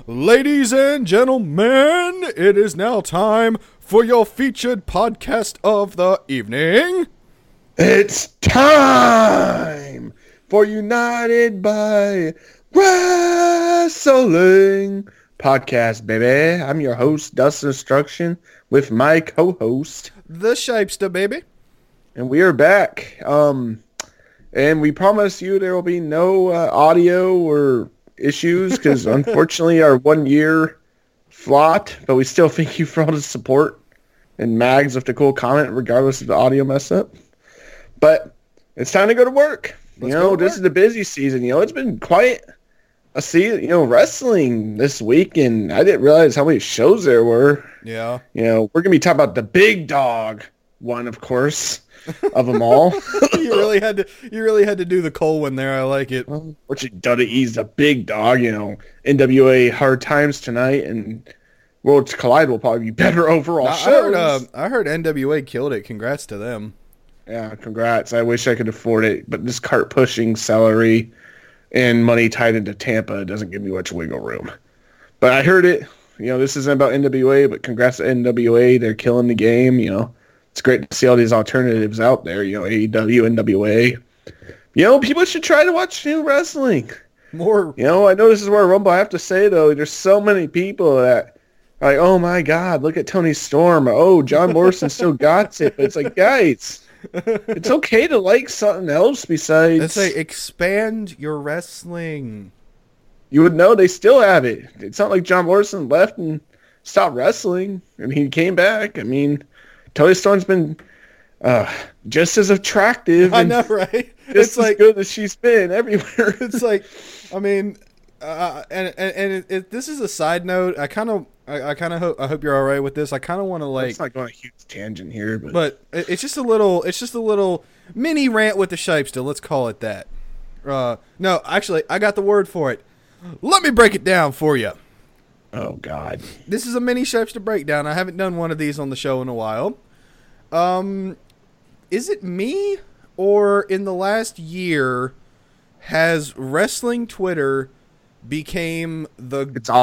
Ladies and gentlemen, it is now time for your featured podcast of the evening. It's time for United by Wrestling podcast, baby. I'm your host, Dustin Instruction, with my co-host, The Shapester, baby. and we are back. And we promise you there will be no audio or issues because unfortunately our 1 year flopped, but we still thank you for all the support and Mags with the cool comment regardless of the audio mess up. But it's time to go to work. This is the busy season. It's been quite a season, wrestling this week, and I didn't realize how many shows there were. Yeah. We're going to be talking about the big dog one, of course, of them all. You really had to do the Cole one there. I like it. Unfortunately, WWE's the big dog. NWA Hard Times tonight, and Worlds Collide will probably be better overall shows. I heard NWA killed it. Congrats to them. Yeah, congrats. I wish I could afford it, but this cart pushing salary and money tied into Tampa doesn't give me much wiggle room. But I heard it. This isn't about NWA, but congrats to NWA. They're killing the game. It's great to see all these alternatives out there. AEW, NWA. People should try to watch new wrestling. More. I know this is where Rumble. I have to say, though, there's so many people that are like, oh, my God, look at Tony Storm. Oh, John Morrison still got it. But it's like, guys, it's okay to like something else besides. Let's say expand your wrestling. You would know they still have it. It's not like John Morrison left and stopped wrestling, and he came back. I mean, Tony Storm's been just as attractive. I know, right? It's like good as she's been everywhere. It's like, I mean, this is a side note. I hope you're all right with this. I kind of want to like. It's not going a huge tangent here, but it's just a little mini rant with the Shapester. Let's call it that. No, actually, I got the word for it. Let me break it down for you. Oh God, this is a mini Shapester breakdown. I haven't done one of these on the show in a while. Is it me or in the last year has wrestling Twitter became the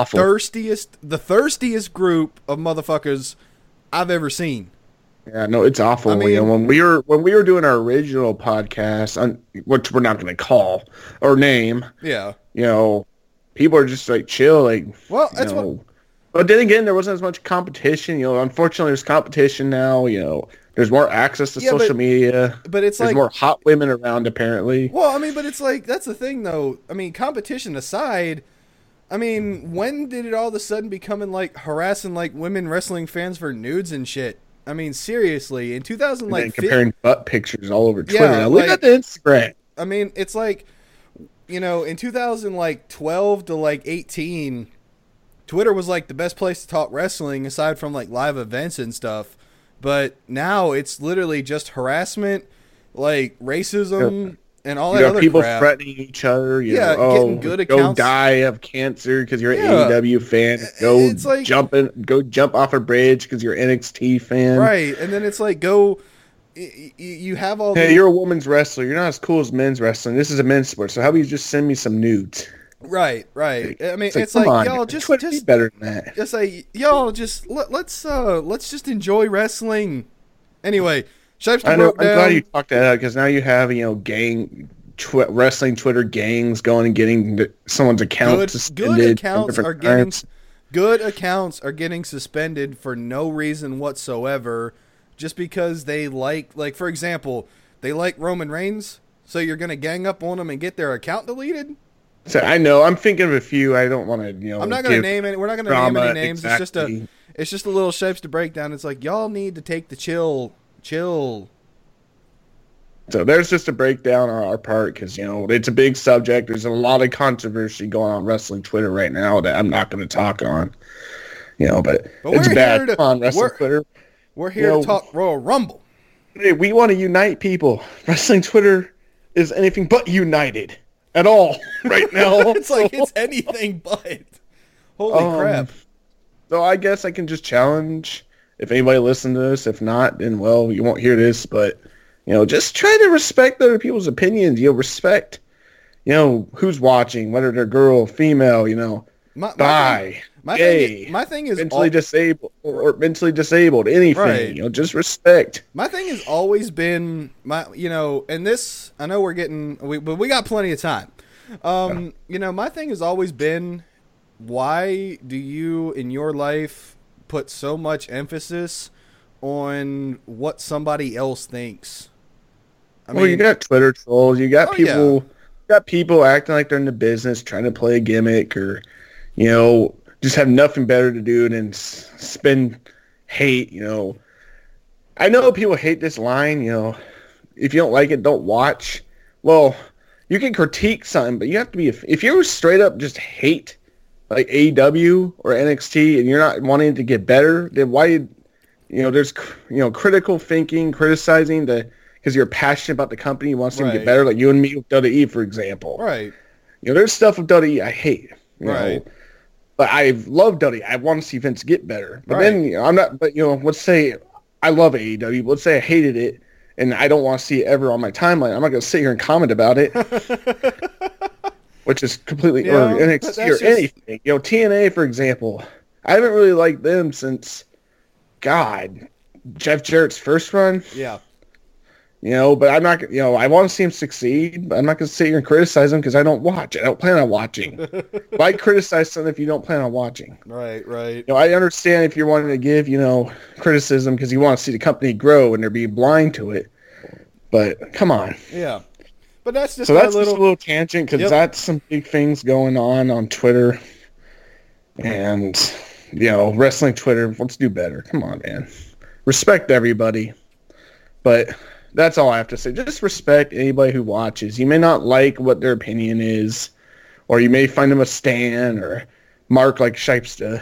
thirstiest group of motherfuckers I've ever seen? Yeah, no, it's awful. I mean, when we were doing our original podcast, which we're not going to call or name, yeah, people are just like chill, like. Well, that's what. But then again, there wasn't as much competition. Unfortunately, there's competition now. There's more access to social media. But it's there's like more hot women around, apparently. Well, I mean, but it's like that's the thing, though. I mean, competition aside, I mean, when did it all of a sudden becoming like harassing like women wrestling fans for nudes and shit? I mean, seriously, in 2000, like comparing butt pictures all over Twitter. Yeah, look at the Instagram. I mean, it's like, in 2012 to like 18, Twitter was like the best place to talk wrestling aside from like live events and stuff. But now it's literally just harassment, like racism and all that other people crap. Threatening each other. Getting good accounts. Go die of cancer because you're an AEW fan. Go jump off a bridge because you're an NXT fan. Right, and then it's like you have all. Hey, you're a women's wrestler. You're not as cool as men's wrestling. This is a men's sport. So how about you just send me some nudes? Right. I mean, it's like y'all just be better than that. Just like y'all just let's just enjoy wrestling. Anyway, Shapester I know. broke down. I'm glad you talked that out because now you have wrestling Twitter gangs going and getting someone's account suspended. Good accounts are getting suspended for no reason whatsoever, just because they like for example, they like Roman Reigns, so you're gonna gang up on them and get their account deleted. So I know. I'm thinking of a few. I don't want to, I'm not going to name any. We're not going to name any names. Exactly. It's just a little Shapester breakdown. It's like y'all need to take the chill. So there's just a breakdown on our part because it's a big subject. There's a lot of controversy going on wrestling Twitter right now that I'm not going to talk on. But it's bad on wrestling Twitter. We're here to talk Royal Rumble. Hey, we want to unite people. Wrestling Twitter is anything but united. At all right now. It's like it's anything but. Holy crap. So I guess I can just challenge if anybody listens to this. If not, then well, you won't hear this. But just try to respect other people's opinions. Respect, who's watching, whether they're girl, female. bi, gay, my thing is mentally disabled or mentally disabled, anything, right. just respect. My thing has always been and this, I know but we got plenty of time. My thing has always been, why do you in your life put so much emphasis on what somebody else thinks? You got Twitter trolls, you got people, acting like they're in the business, trying to play a gimmick, or just have nothing better to do than spend hate. I know people hate this line. If you don't like it, don't watch. Well, you can critique something, but you have to be. If you straight up just hate like AEW or NXT, and you're not wanting to get better, then why? There's critical thinking, criticizing because you're passionate about the company, you want to see them get better, like you and me with WWE, for example. Right. There's stuff with WWE I hate. Right. But I love WWE. I want to see Vince get better. But then I'm not. But let's say I love AEW. Let's say I hated it, and I don't want to see it ever on my timeline. I'm not going to sit here and comment about it, which is completely or NXT or anything. TNA, for example, I haven't really liked them since Jeff Jarrett's first run. Yeah. But I'm not, I want to see him succeed, but I'm not going to sit here and criticize him because I don't watch. I don't plan on watching. Why criticize something if you don't plan on watching? Right. I understand if you're wanting to give, criticism because you want to see the company grow and they're being blind to it. But come on. Yeah. But that's just just a little tangent because that's some big things going on Twitter. And, wrestling Twitter, let's do better. Come on, man. Respect everybody. But that's all I have to say. Just respect anybody who watches. You may not like what their opinion is, or you may find them a stan or Mark like Shipesta.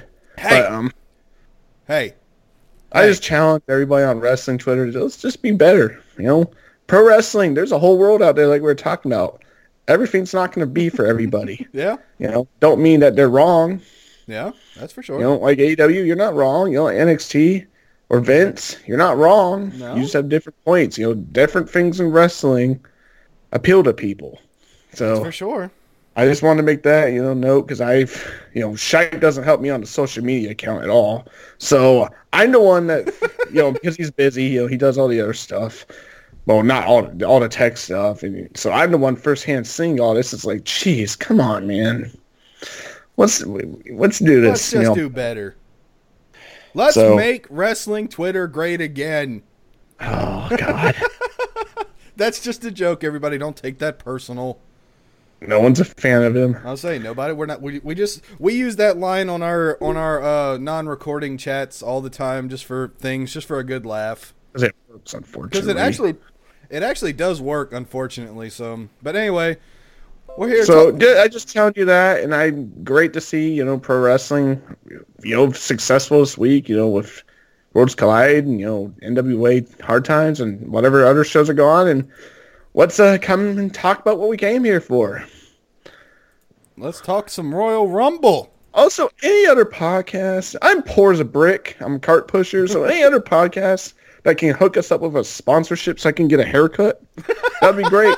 Hey. I just challenge everybody on wrestling Twitter to let's just be better. Pro wrestling, there's a whole world out there like we were talking about. Everything's not going to be for everybody. Yeah. Don't mean that they're wrong. Yeah, that's for sure. Like AEW, you're not wrong. NXT. Or Vince, you're not wrong. No. You just have different points. Different things in wrestling appeal to people. So that's for sure. I just wanted to make that, note because Shite doesn't help me on the social media account at all. So I'm the one that, because he's busy, he does all the other stuff. Well, not all the tech stuff. And so I'm the one firsthand seeing all this. It's like, geez, come on, man. Let's do this. Let's just do better. Let's make wrestling Twitter great again. Oh, God. That's just a joke, everybody. Don't take that personal. No one's a fan of him. I'll say nobody. We're not. We use that line on our non-recording chats all the time, just for a good laugh. Because it works, unfortunately. Because it actually does work, unfortunately. So, but anyway, we're here. So I just told you that, and I'm great to see pro wrestling, successful this week. With Worlds Collide, and NWA Hard Times, and whatever other shows are going on. And let's come and talk about what we came here for. Let's talk some Royal Rumble. Also, any other podcast, I'm poor as a brick. I'm a cart pusher, so any other podcast that can hook us up with a sponsorship so I can get a haircut, that'd be great.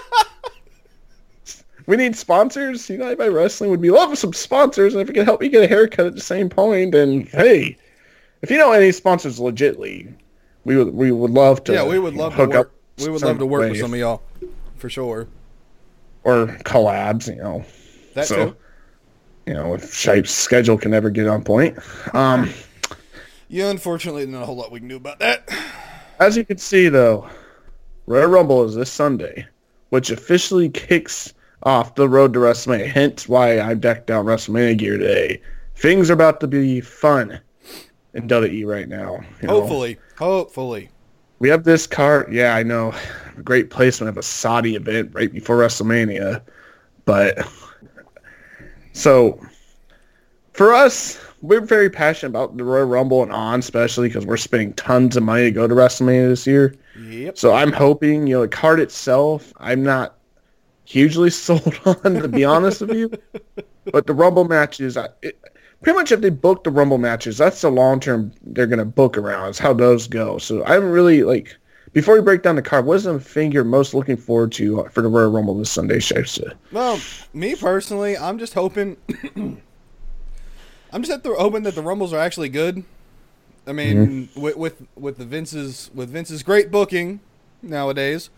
We need sponsors. Anybody wrestling would be loving some sponsors, and if it can help you get a haircut at the same point, then hey, if you know any sponsors legitly, we would love to. Yeah, we would love to work. We would love to work with some of y'all, for sure. Or collabs, That too. If Shipe's schedule can never get on point. Yeah, unfortunately, not a whole lot we can do about that. As you can see, though, Royal Rumble is this Sunday, which officially kicks off the road to WrestleMania. Hence why I decked out WrestleMania gear today. Things are about to be fun in WWE right now. Hopefully. We have this card. Yeah, I know. Great placement of a Saudi event right before WrestleMania. But, so, for us, we're very passionate about the Royal Rumble and On, especially because we're spending tons of money to go to WrestleMania this year. Yep. So I'm hoping, the card itself, I'm not hugely sold on, to be honest with you. But the Rumble matches, pretty much if they book the Rumble matches, that's the long-term they're going to book around. It's how those go. So I'm really, before we break down the card, what is the thing you're most looking forward to for the Royal Rumble this Sunday, Shipesta? Well, me personally, I'm just hoping... I'm just hoping that the Rumbles are actually good. I mean, with Vince's great booking nowadays,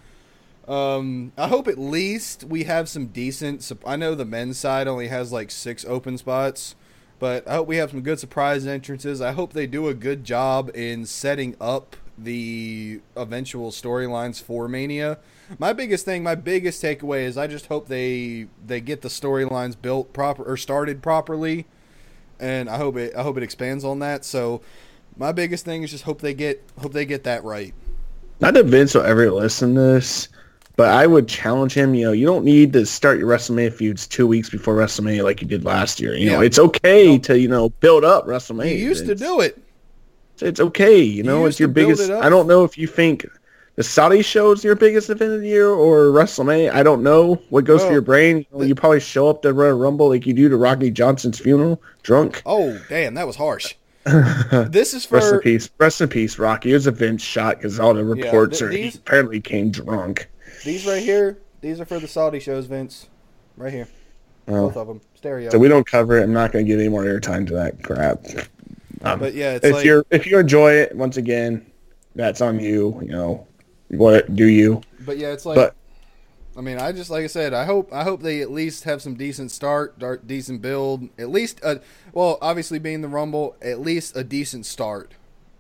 I hope at least we have some decent. I know the men's side only has like 6 open spots, but I hope we have some good surprise entrances. I hope they do a good job in setting up the eventual storylines for Mania. My biggest takeaway is I just hope they get the storylines built proper or started properly, and I hope it expands on that. So my biggest thing is just hope they get that right. Not that Vince will ever listen to this, but I would challenge him. You don't need to start your WrestleMania feuds 2 weeks before WrestleMania like you did last year. You know, it's okay to build up WrestleMania. You used to do it. It's okay. It's your biggest. I don't know if you think the Saudi show is your biggest event of the year or WrestleMania. I don't know what goes through your brain. You probably show up to Royal Rumble like you do to Rocky Johnson's funeral, drunk. Oh, damn, that was harsh. This is for rest in peace, Rocky. It was a Vince shot because all the reports he apparently came drunk. These right here, these are for the Saudi shows, Vince. Right here, both of them, stereo. So we don't cover it. I'm not going to give any more airtime to that crap. But yeah, if you enjoy it, once again, that's on you. What do you? But yeah, it's like. I mean, like I said, I hope they at least have some decent decent build. At least, obviously being the Rumble, at least a decent start.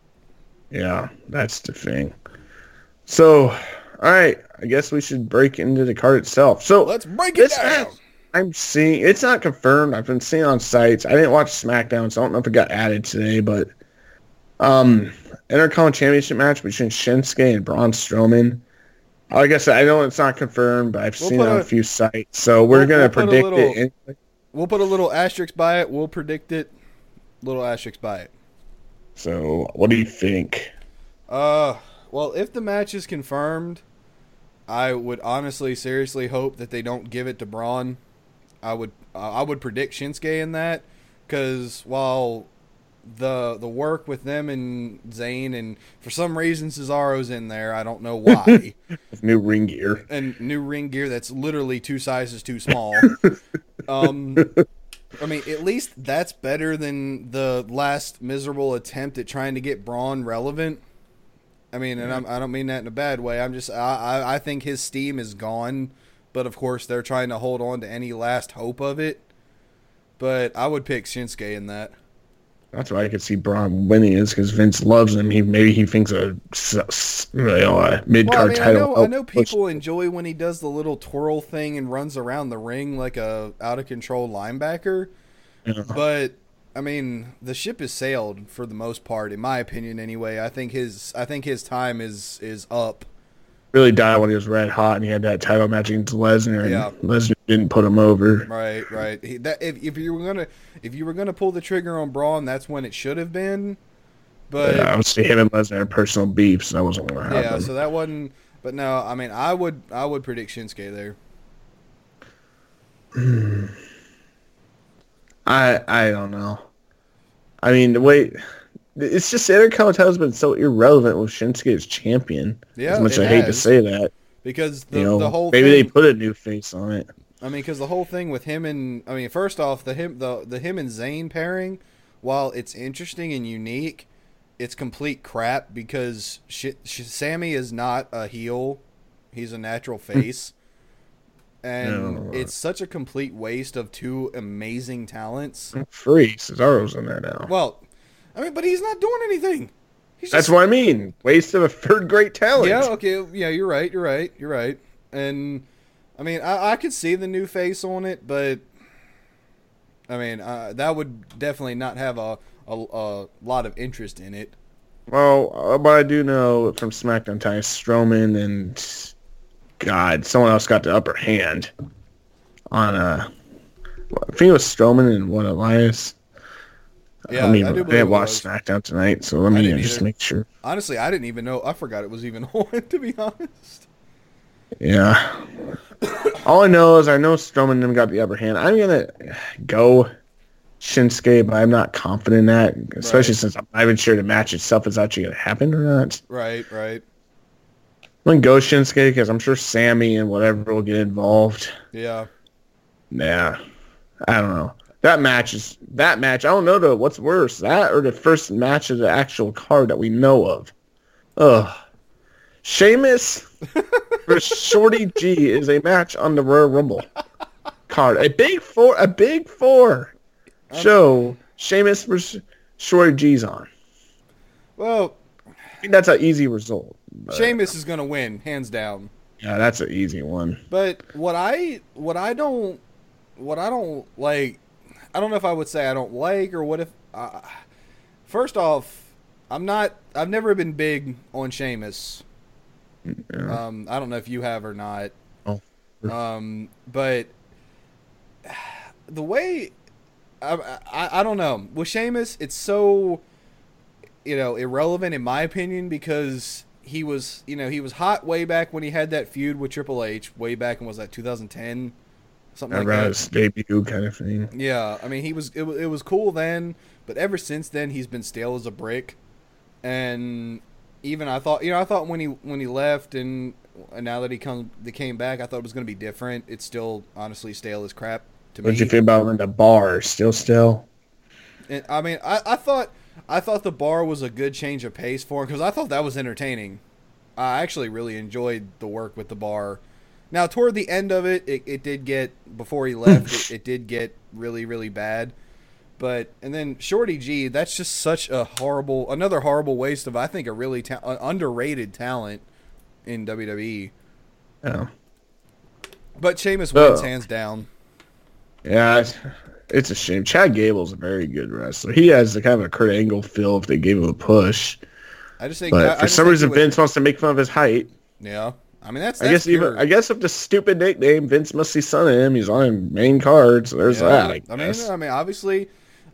Yeah, that's the thing. So, all right, I guess we should break into the card itself. So let's break it down. I'm seeing it's not confirmed. I've been seeing on sites. I didn't watch SmackDown, so I don't know if it got added today. But Intercontinental Championship match between Shinsuke and Braun Strowman. Like I said, I know it's not confirmed, but I've seen it on a few sites. So we're going to predict it. We'll put a little asterisk by it. We'll predict it. Little asterisk by it. So what do you think? Well, if the match is confirmed, I would honestly, seriously hope that they don't give it to Braun. I would predict Shinsuke in that, because while the work with them and Zayn, and for some reason Cesaro's in there, I don't know why. New ring gear that's literally 2 sizes too small. I mean, at least that's better than the last miserable attempt at trying to get Braun relevant. I mean, and I don't mean that in a bad way. I think his steam is gone, but of course they're trying to hold on to any last hope of it. But I would pick Shinsuke in that. That's why I could see Braun winning, is because Vince loves him. Maybe he thinks a mid-card title. I know people enjoy when he does the little twirl thing and runs around the ring like a out-of-control linebacker. Yeah. But I mean, the ship has sailed for the most part, in my opinion. Anyway, I think his time is up. Really died when he was red hot and he had that title match against Lesnar, and Lesnar didn't put him over. Right. If you were gonna pull the trigger on Braun, that's when it should have been. But I would say him and Lesnar had personal beef, so that wasn't going to happen. Yeah, so that wasn't. But no, I mean, I would predict Shinsuke there. I don't know. I mean, the way it's just the Intercontinental title has been so irrelevant with Shinsuke as champion. Yeah, as much as I hate to say that, because the whole maybe thing, they put a new face on it. I mean, because the whole thing with him and first off, the him and Zayn pairing, while it's interesting and unique, it's complete crap because Sammy is not a heel; he's a natural face. And it's such a complete waste of 2 amazing talents. Free Cesaro's in there now. Well, I mean, but he's not doing anything. That's what I mean. Waste of a 3rd great talent. Yeah, okay. Yeah, you're right. And, I mean, I could see the new face on it, but, I mean, that would definitely not have a lot of interest in it. Well, what I do know from SmackDown times, Strowman and... God, someone else got the upper hand on I think it was Strowman and Elias. Yeah, I didn't watch SmackDown tonight, so let me just make sure. Honestly, I didn't even know. I forgot it was even on, to be honest. Yeah. All I know is Strowman and them got the upper hand. I'm going to go Shinsuke, but I'm not confident in that, especially since I'm not even sure the match itself is actually going to happen or not. Right. I'm going to go Shinsuke because I'm sure Sammy and whatever will get involved. Yeah. Yeah. I don't know. That match. I don't know though. What's worse, that or the first match of the actual card that we know of? Ugh. Sheamus versus Shorty G is a match on the Royal Rumble card. A big four show. Sheamus versus Shorty G's on. Well, I think that's an easy result. Sheamus is going to win, hands down. Yeah, that's an easy one. But what I don't like, I don't know if I would say I don't like, or what if, first off, I've never been big on Sheamus. Yeah. I don't know if you have or not. Oh. But the way, I don't know. With Sheamus, it's so, irrelevant in my opinion, because he was hot way back when he had that feud with Triple H way back in, was that 2010? Something like that. His debut kind of thing. Yeah, I mean, it was cool then, but ever since then he's been stale as a brick. And even I thought when he left and now that he came back, I thought it was going to be different. It's still honestly stale as crap to me. What'd you feel about when the bar still? And, I mean, I thought the bar was a good change of pace for him, because I thought that was entertaining. I actually really enjoyed the work with the bar. Now, toward the end of it did get, before he left, it did get really, really bad. And then Shorty G, that's just such another horrible waste of, I think, a really underrated talent in WWE. Yeah. But Sheamus wins hands down. Yeah, it's a shame. Chad Gable's a very good wrestler. He has the kind of a Kurt Angle feel if they gave him a push. I just think, but for some reason, Vince wants to make fun of his height. Yeah. I mean, that's I guess if the stupid nickname, Vince must see son of him. He's on main card, so there's that. I mean, obviously,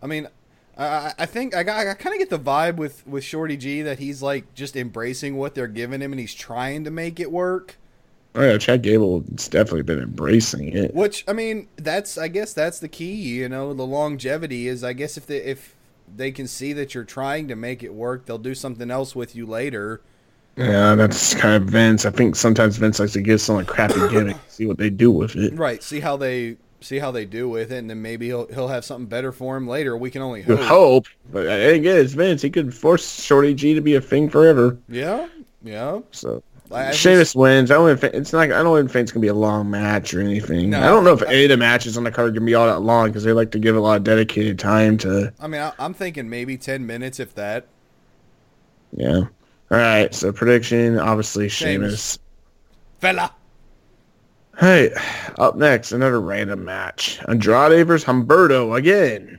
I think I kind of get the vibe with Shorty G that he's like just embracing what they're giving him and he's trying to make it work. Oh yeah, Chad Gable has definitely been embracing it. Which, I mean, I guess that's the key. The longevity is, I guess, if they can see that you're trying to make it work, they'll do something else with you later. Yeah, that's kind of Vince. I think sometimes Vince likes to give someone a crappy gimmick, see what they do with it. Right. See how they do with it, and then maybe he'll have something better for him later. We can only hope. Hope, but again, it's Vince. He could force Shorty G to be a thing forever. Yeah. So Sheamus wins. I don't think it's gonna be a long match or anything. No, I don't know if any of the matches on the card can be all that long because they like to give a lot of dedicated time to. I mean, I'm thinking maybe 10 minutes, if that. Yeah. All right, so prediction, obviously Sheamus. Fella. Hey, up next, another random match. Andrade versus Humberto again.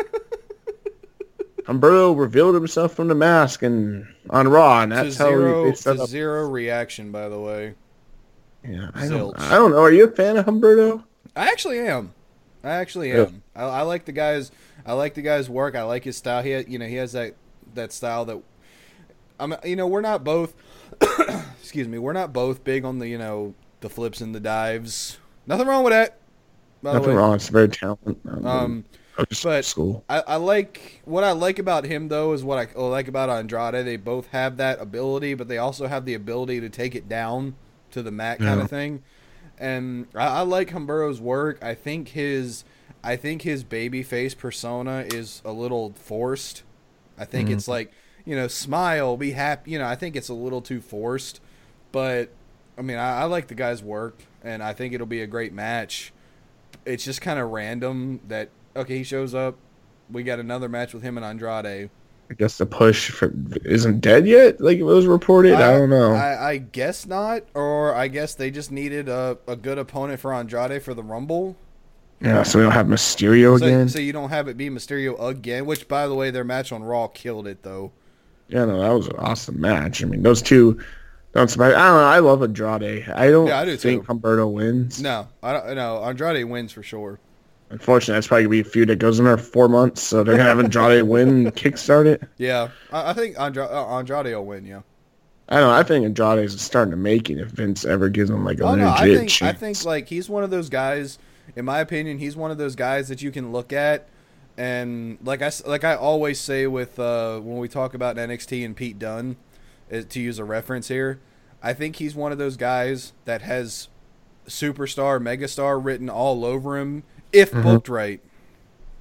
Humberto revealed himself from the mask and on Raw, and that's how he set up. Zero reaction, by the way. Yeah, I don't know. Are you a fan of Humberto? I actually am. Yeah. I like the guy's. I like the guy's work. I like his style. He has that style that. We're not both. Excuse me. We're not both big on the the flips and the dives. Nothing wrong with that. Nothing wrong. It's very talented. But school. I like what I like about him though is what I like about Andrade. They both have that ability, but they also have the ability to take it down to the mat kind of thing. And I like Humberto's work. I think his babyface persona is a little forced. I think it's like, smile, be happy. I think it's a little too forced. But, I mean, I like the guy's work, and I think it'll be a great match. It's just kind of random that, okay, he shows up. We got another match with him and Andrade. I guess the push isn't dead yet, like it was reported. I don't know. I guess not, or I guess they just needed a good opponent for Andrade for the Rumble. Yeah, so we don't have Mysterio again. So you don't have it be Mysterio again, which, by the way, their match on Raw killed it, though. Yeah, no, that was an awesome match. I mean, those two don't surprise. I don't know. I love Andrade. I do think Humberto wins. No, I don't. No, Andrade wins for sure. Unfortunately, that's probably going to be a feud that goes in there 4 months, so they're going to have Andrade win and kickstart it. Yeah, I think Andrade will win, yeah. I don't know. I think Andrade is starting to make it if Vince ever gives him like a legit chance. I think like he's one of those guys, in my opinion, he's one of those guys that you can look at, and like I always say with when we talk about NXT and Pete Dunne, to use a reference here, I think he's one of those guys that has superstar, megastar written all over him if booked right.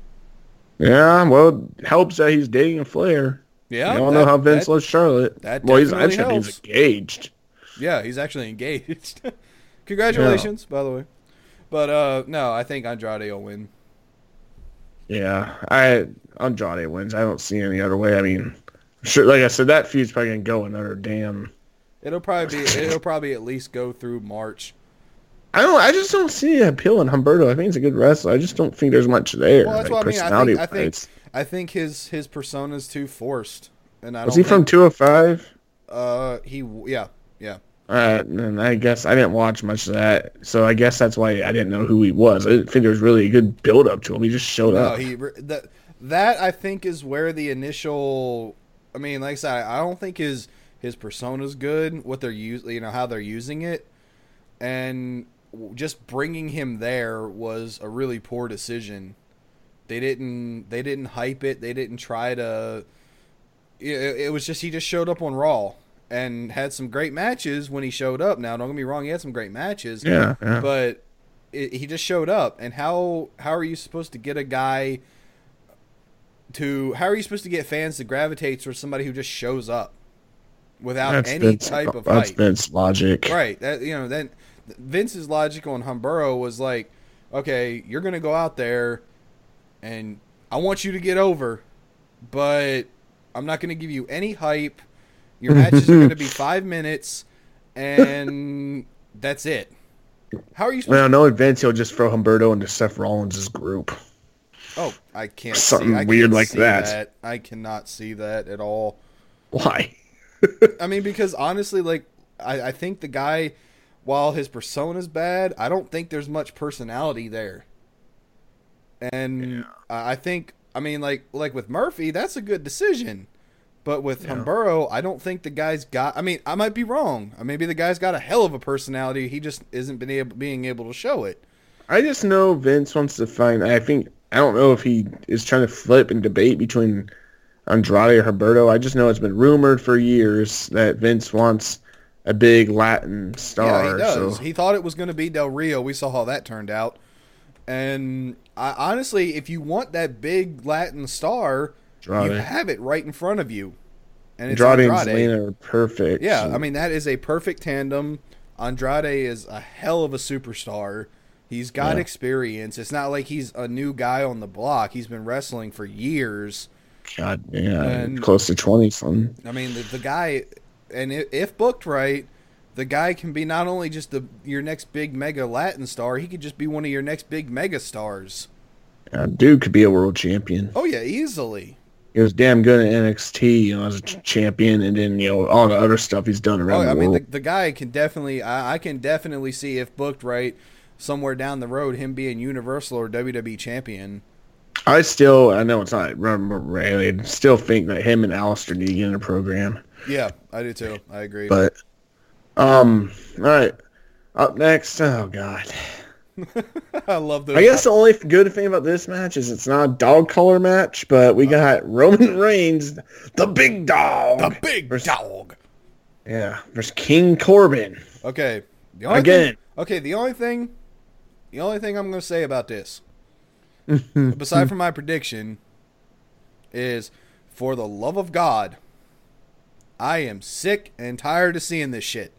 Yeah, well, it helps that he's dating a Flair. Yeah, We all know how Vince loves Charlotte. that Well, he's definitely actually helps. he's engaged. Yeah, he's actually engaged. Congratulations, by the way. But no, I think Andrade will win. Yeah, Andrade wins. I don't see any other way. I mean, sure, like I said, that feud's probably gonna go another damn. It'll probably at least go through March. I just don't see the appeal in Humberto. I think he's a good wrestler. I just don't think there's much there. Well, that's like, what I mean. personality-wise. I think his persona's too forced, and I Was don't he from think, 205? yeah. And I guess I didn't watch much of that, so I guess that's why I didn't know who he was. I didn't think there was really a good build up to him. He just showed No, up. that I think is where the initial. I mean, like I said, I don't think his persona's good. What they're how they're using it, and just bringing him there was a really poor decision. They didn't hype it. They didn't try to. It was just he just showed up on Raw and had some great matches when he showed up. Now, don't get me wrong, he had some great matches. Yeah. But he just showed up, and how are you supposed to get a guy to? How are you supposed to get fans to gravitate towards somebody who just shows up without That's any type of That's hype? Vince logic. Right. Then Vince's logic on Humberto was like, okay, you're gonna go out there, and I want you to get over, but I'm not gonna give you any hype. Your matches are gonna be 5 minutes, and that's it. How are you supposed Well, no, Vince, he'll just throw Humberto into Seth Rollins' group. Oh, I can't Something I weird can't like see that. I cannot see that at all. Why? I mean, because honestly, like I think the guy, while his persona's bad, I don't think there's much personality there. And I think, I mean, like with Murphy, that's a good decision. But with Humberto, I don't think the guy's got. I mean, I might be wrong. Maybe the guy's got a hell of a personality. He just isn't being able to show it. I just know Vince wants to find. I don't know if he is trying to flip and debate between Andrade or Humberto. I just know it's been rumored for years that Vince wants a big Latin star. Yeah, he does. So. He thought it was going to be Del Rio. We saw how that turned out. And honestly, if you want that big Latin star, Andrade. you have it right in front of you. And it's Andrade and Andrade. Zelina are perfect. Yeah, I mean, that is a perfect tandem. Andrade is a hell of a superstar. He's got experience. It's not like he's a new guy on the block. He's been wrestling for years. God, yeah, And- close to 20-something. I mean, the guy, and if booked right, the guy can be not only just your next big mega Latin star, he could just be one of your next big mega stars. Dude could be a world champion. Oh, yeah, easily. He was damn good at NXT, as a champion, and then all the other stuff he's done around I the mean, world. the guy can definitely, I can definitely see, if booked right, somewhere down the road, him being Universal or WWE champion. I know it's not really, I still think that him and Alistair need to get in a program. Yeah, I do too. I agree. But, all right. Up next, oh God. I love those. I guess the only good thing about this match is it's not a dog collar match, but we got Roman Reigns, the big dog. The big dog. Yeah, versus King Corbin. Okay. The only thing I'm going to say about this, beside from my prediction, is for the love of God, I am sick and tired of seeing this shit.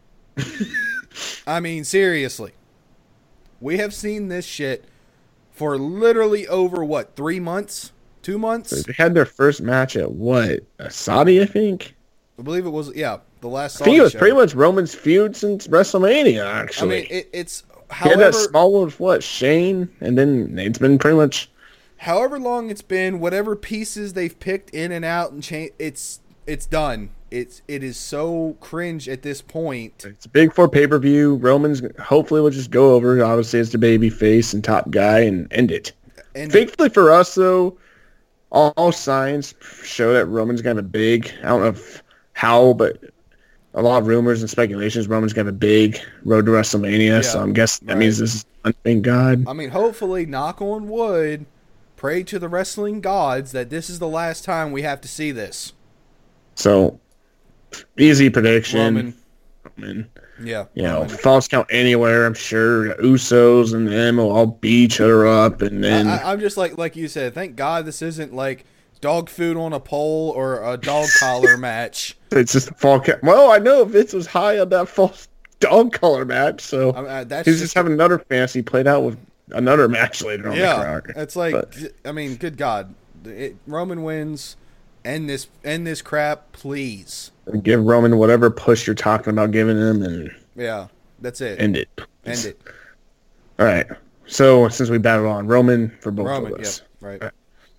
I mean, seriously. We have seen this shit for literally over, 3 months? 2 months? They had their first match at what? Saudi, I think? I believe it was, the last I think it was show. pretty much Roman's feud since WrestleMania, actually. I mean, it's... He had that small one with Shane, and then it's been pretty much... However long it's been, whatever pieces they've picked in and out and changed, it's done. It is so cringe at this point. It's a big 4 pay-per-view. Roman's hopefully will just go over, obviously, as the baby face and top guy and end it. And Thankfully for us, though, all signs show that Roman's got a big, I don't know how, but a lot of rumors and speculations, Roman's got a big road to WrestleMania, so I'm guessing that means this is done, thank God. I mean, hopefully, knock on wood, pray to the wrestling gods that this is the last time we have to see this. So, easy prediction. Roman. Yeah. You know, Falls Count Anywhere, I'm sure. The Usos and them will all beat each other up. And then I'm just like you said, thank God this isn't like dog food on a pole or a dog collar match. it's just Fall Count. Well, I know Vince was high on that false dog collar match, so he's just having another fantasy played out with another match later on the card. It's like, I mean, good God. Roman wins. End this crap, please. And give Roman whatever push you're talking about giving him, and yeah, that's it. End it. End it. All right. So since we battled on Roman for both of us, yep, right.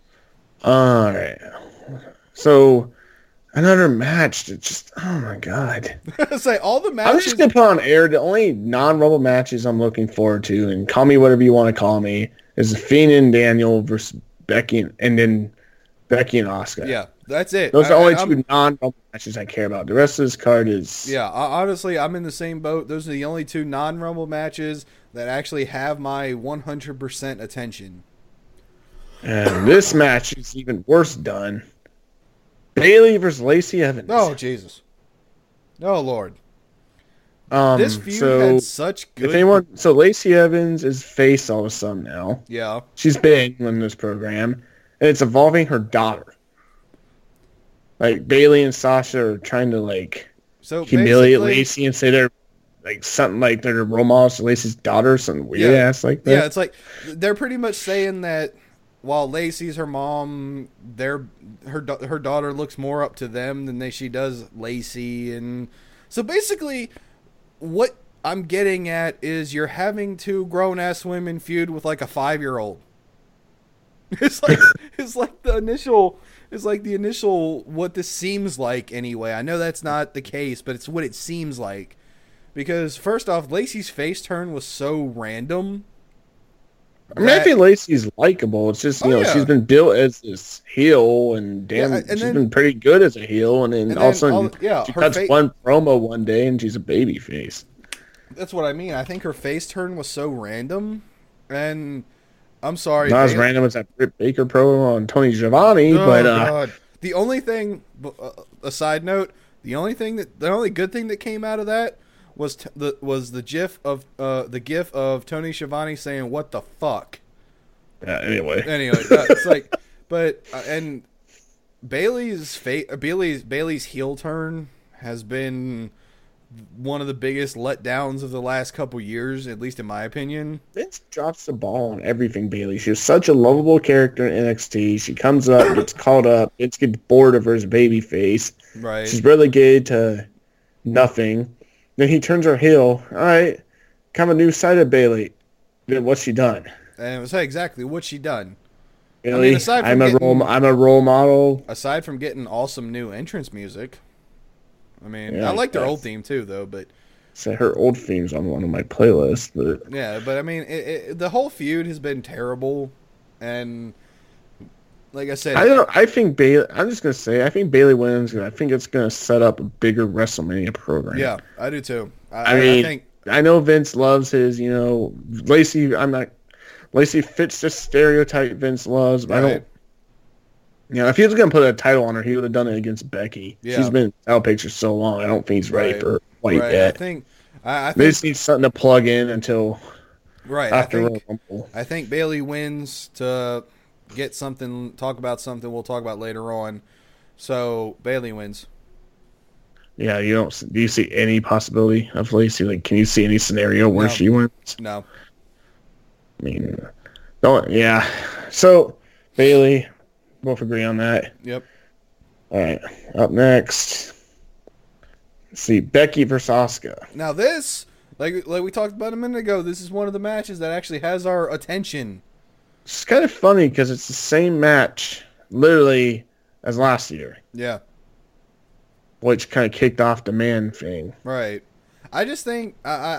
All right. So another match that just oh my God. Say all the matches. I'm just gonna put on air the only non-Rumble matches I'm looking forward to, and call me whatever you want to call me, is the Fiend and Daniel versus Becky, and then Becky and Asuka. Yeah, that's it. Those are the only two non-Rumble matches I care about. The rest of this card is... Yeah, honestly, I'm in the same boat. Those are the only two non-Rumble matches that actually have my 100% attention. And this match is even worse done. Bayley versus Lacey Evans. Oh, Jesus. Oh, Lord. This feud had such good... So Lacey Evans is face all of a sudden now. Yeah. She's big in this program. And it's involving her daughter. Like, Bayley and Sasha are trying to, like, humiliate Lacey and say they're, like, something like they're role models to Lacey's daughter, something weird ass like that. Yeah, it's like, they're pretty much saying that while Lacey's her mom, her daughter looks more up to them than she does Lacey. And so basically, what I'm getting at is you're having two grown-ass women feud with, like, a 5-year-old. It's like the initial what this seems like anyway. I know that's not the case, but it's what it seems like. Because first off, Lacey's face turn was so random. I mean, I think Lacey's likable. It's just, she's been built as this heel, and she's been pretty good as a heel, and then all of a sudden she cuts one promo one day and she's a baby face. That's what I mean. I think her face turn was so random, and I'm sorry. Not as random as that Britt Baker promo on Tony Schiavone, but God. The only thing, a side note, the only good thing that came out of that was the gif of Tony Schiavone saying "What the fuck." Anyway, it's like, but and Bayley's heel turn has been one of the biggest letdowns of the last couple years, at least in my opinion. Vince drops the ball on everything, Bayley. She's such a lovable character in NXT. She comes up, gets called up, gets bored of her as baby face. Right. She's relegated to nothing. Then he turns her heel. All right, come a new side of Bayley. Then what's she done? And it was exactly what's she done. Bayley, I'm a role model. Aside from getting awesome new entrance music. I mean, I like their old theme too, though. But her old theme's on one of my playlists. But yeah, but I mean, the whole feud has been terrible, and like I said, I think Bayley. I'm just gonna say, I think Bayley wins, and I think it's gonna set up a bigger WrestleMania program. Yeah, I do too. I know Vince loves his, Lacey. Lacey fits the stereotype Vince loves, but I don't. If he was going to put a title on her, he would have done it against Becky. Yeah. She's been in title picture so long. I don't think he's ready for her quite yet. I think they just need something to plug in until after Royal Rumble. I think Bayley wins to get something, talk about something we'll talk about later on. So Bayley wins. Yeah, do you see any possibility of Lacey? Like, can you see any scenario where she wins? No. I mean, yeah. So Bayley. Both agree on that. Yep. All right. Up next, let's see, Becky versus Asuka. Now this, like we talked about a minute ago, this is one of the matches that actually has our attention. It's kind of funny because it's the same match, literally, as last year. Yeah. Which kind of kicked off the man thing. Right. I just think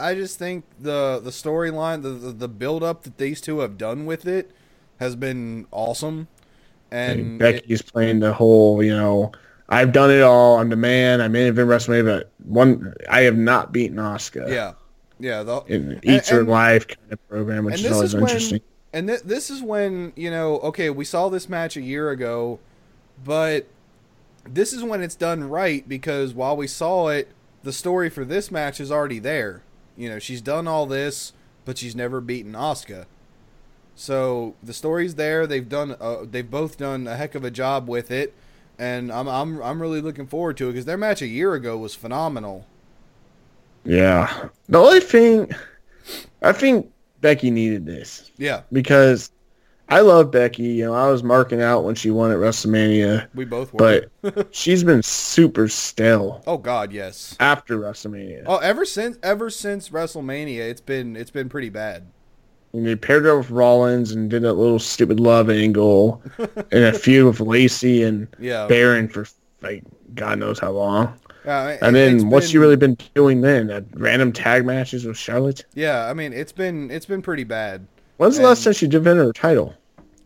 the storyline, the build up that these two have done with it has been awesome. And Becky's playing the whole, I've done it all. I'm the man. I'm in WrestleMania, but I have not beaten Asuka. Yeah, yeah. In Eats Her Life kind of program, which is always interesting. And this is when, okay, we saw this match a year ago, but this is when it's done right, because while we saw it the story for this match is already there. You know, she's done all this, but she's never beaten Asuka. So the story's there. They've both done a heck of a job with it, and I'm really looking forward to it because their match a year ago was phenomenal. Yeah. The only thing, I think Becky needed this. Yeah. Because I love Becky. You know, I was marking out when she won at WrestleMania. We both were. But she's been super stale. Oh God, yes. After WrestleMania. Oh, ever since WrestleMania, it's been pretty bad. And they paired her with Rollins and did that little stupid love angle and a feud with Lacey and Baron for like God knows how long. And then what's she really been doing then? Random tag matches with Charlotte? Yeah, I mean it's been pretty bad. When's the last time she defended her title?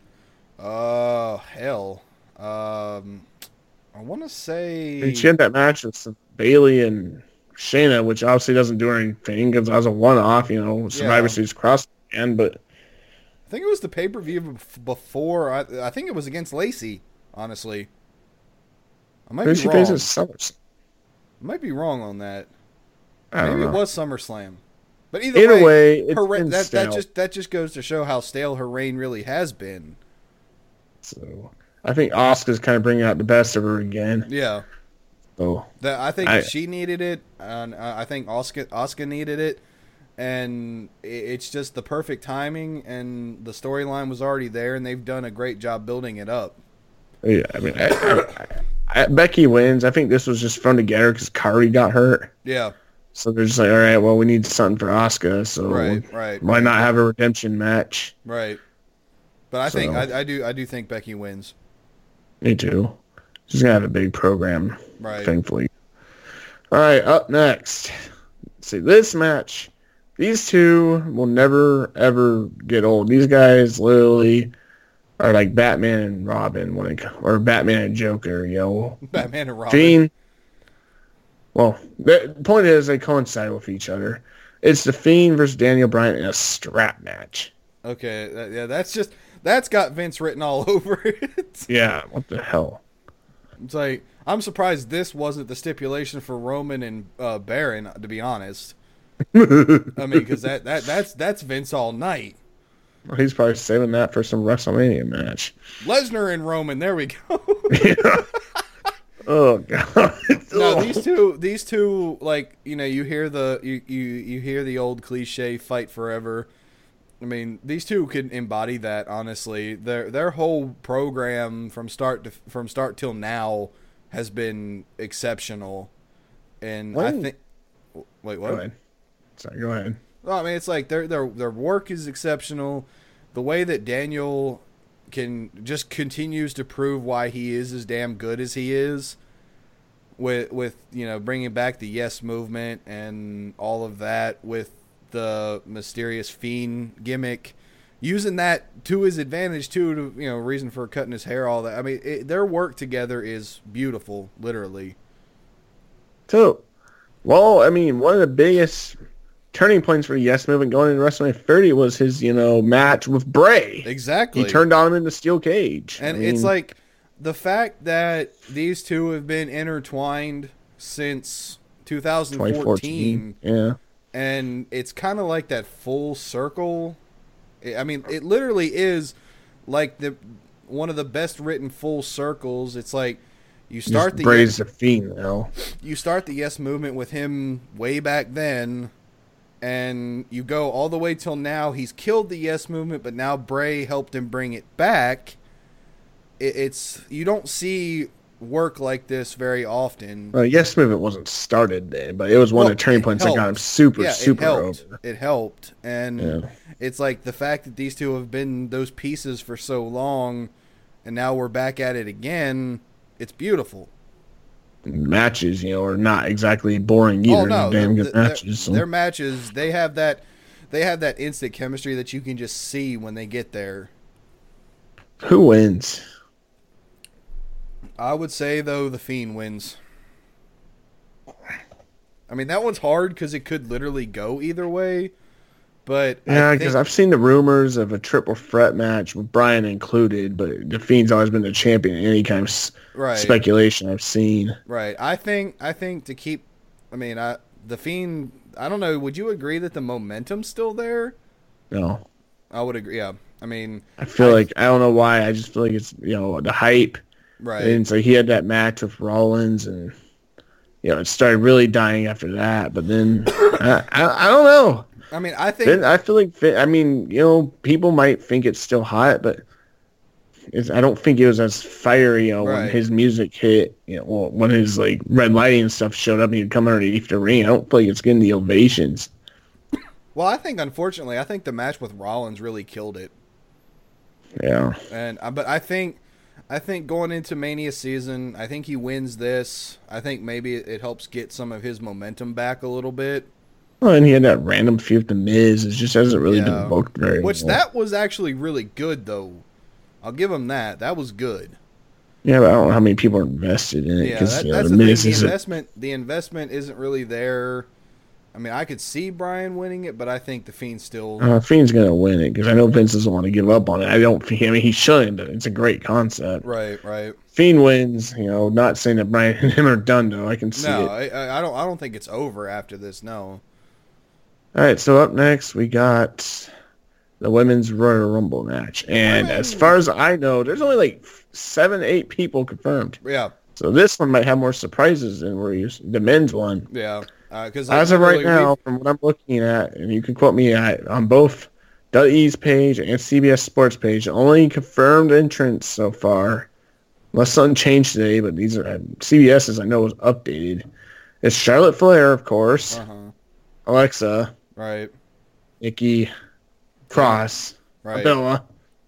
Hell. I want to say... And she had that match with Bayley and Shayna, which obviously doesn't do anything because that was a one-off, you know, Survivor Series cross-band, but... I think it was the pay-per-view before. I think it was against Lacey, honestly. I might be wrong. SummerSlam? I might be wrong on that. Maybe it was SummerSlam. But either way that just goes to show how stale her reign really has been. So I think Asuka's kind of bringing out the best of her again. Yeah. So I think she needed it, and I think Asuka needed it, and it's just the perfect timing, and the storyline was already there, and they've done a great job building it up. Yeah, I mean, Becky wins. I think this was just fun to get her because Kari got hurt. Yeah. So they're just like, all right, well, we need something for Asuka, so why not have a redemption match? Right. But I do think Becky wins. Me too. She's gonna have a big program, thankfully. All right, up next. Let's see, this match. These two will never ever get old. These guys literally are like Batman and Robin, or Batman and Joker. You know, Batman and Robin. Fiend. Well, the point is they coincide with each other. It's the Fiend versus Daniel Bryan in a strap match. Okay, that's got Vince written all over it. Yeah, what the hell? It's like, I'm surprised this wasn't the stipulation for Roman and Baron, to be honest. I mean, because that's Vince all night. Well, he's probably saving that for some WrestleMania match. Lesnar and Roman, there we go. Yeah. Oh God! No, these two, like, you know, you hear the old cliche "fight forever." I mean, these two can embody that. Honestly, their whole program from start till now has been exceptional, and I think. Wait, what? Go ahead. Sorry, go ahead. Well, I mean, it's like their work is exceptional. The way that Daniel just continues to prove why he is as damn good as he is, with you know, bringing back the Yes movement and all of that, with the mysterious Fiend gimmick, using that to his advantage too, to, you know, reason for cutting his hair, all that. I mean, their work together is beautiful, literally. So, well, I mean, one of the biggest turning points for Yes movement going into WrestleMania 30 was his, you know, match with Bray. Exactly. He turned on him in the steel cage. And it's like the fact that these two have been intertwined since 2014. Yeah. And it's kind of like that full circle. I mean, it literally is like one of the best written full circles. It's like you start Bray's the Fiend now. You start the Yes movement with him way back then, and you go all the way till now. He's killed the Yes movement, but now Bray helped him bring it back. It's you don't see work like this very often. Well, Yes movement wasn't started then, but it was one of the turning points that got him super over. It helped, and it's like the fact that these two have been those pieces for so long, and now we're back at it again. It's beautiful. Matches, you know, are not exactly boring either. Oh, no, damn good matches. Their matches, they have that instant chemistry that you can just see when they get there. Who wins? I would say, though, the Fiend wins. I mean, that one's hard because it could literally go either way. But yeah, because I've seen the rumors of a triple threat match with Bryan included, but the Fiend's always been the champion in any kind of speculation I've seen. Right. I think to keep I mean, the Fiend. I don't know. Would you agree that the momentum's still there? No. I would agree. Yeah. I mean, I feel like I don't know why. I just feel like it's the hype, right. and so he had that match with Rollins, and it started really dying after that. But then I don't know. I mean, I think Then I feel like people might think it's still hot, but I don't think it was as fiery. When Right. his music hit. When his like red lighting and stuff showed up, and he'd come underneath the ring. I don't feel like it's getting the ovations. Well, I think unfortunately, I think the match with Rollins really killed it. Yeah. And but I think going into Mania season, I think he wins this. I think maybe it helps get some of his momentum back a little bit. Well, and he had that random feud with the Miz. It just hasn't really been booked very well. Which that was actually really good, though. I'll give him that. That was good. Yeah, but I don't know how many people are invested in it. Yeah, that's the the Miz thing. The investment isn't really there. I mean, I could see Bryan winning it, but I think the Fiend still. Fiend's gonna win it because I know Vince doesn't want to give up on it. I mean, he shouldn't. But it's a great concept. Right. Fiend wins. Not saying that Bryan and him are done though. I can see it. No, I don't think it's over after this. No. All right, so up next we got the Women's Royal Rumble match, and as far as I know, there's only like 7-8 people confirmed. Yeah. So this one might have more surprises than the men's one. Yeah. Because as of right now, from what I'm looking at, and you can quote me on both WWE's page and CBS Sports page, the only confirmed entrants so far, unless something changed today, but these are CBS's I know was updated. It's Charlotte Flair, of course, Alexa, right, Nikki Cross, right, Bella,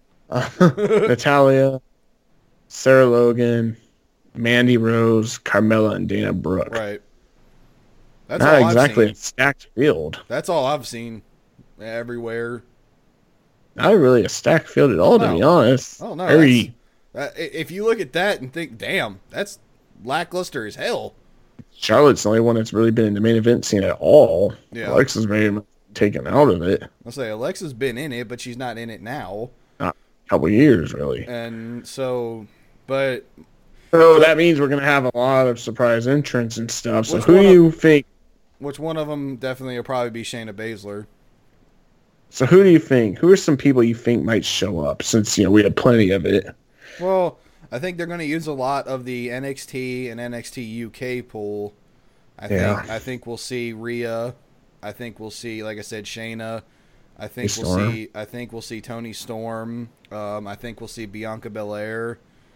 Natalia, Sarah Logan, Mandy Rose, Carmella, and Dana Brooke. Right. That's not all exactly I've seen. A stacked field. That's all I've seen everywhere. Not really a stacked field at all, to be honest. Oh no! Very. If you look at that and think, "Damn, that's lackluster as hell." Charlotte's the only one that's really been in the main event scene at all. Yeah. Alexa's very much taken out of it. I'll say Alexa's been in it, but she's not in it now. Not a couple years, really. And so, but. So that means we're going to have a lot of surprise entrants and stuff. So who do you think? Which one of them definitely will probably be Shayna Baszler. So who do you think? Who are some people you think might show up? Since we had plenty of it. Well, I think they're going to use a lot of the NXT and NXT UK pool. I think we'll see Rhea. I think we'll see, like I said, Shayna. I think we'll see Toni Storm. I think we'll see Bianca Belair.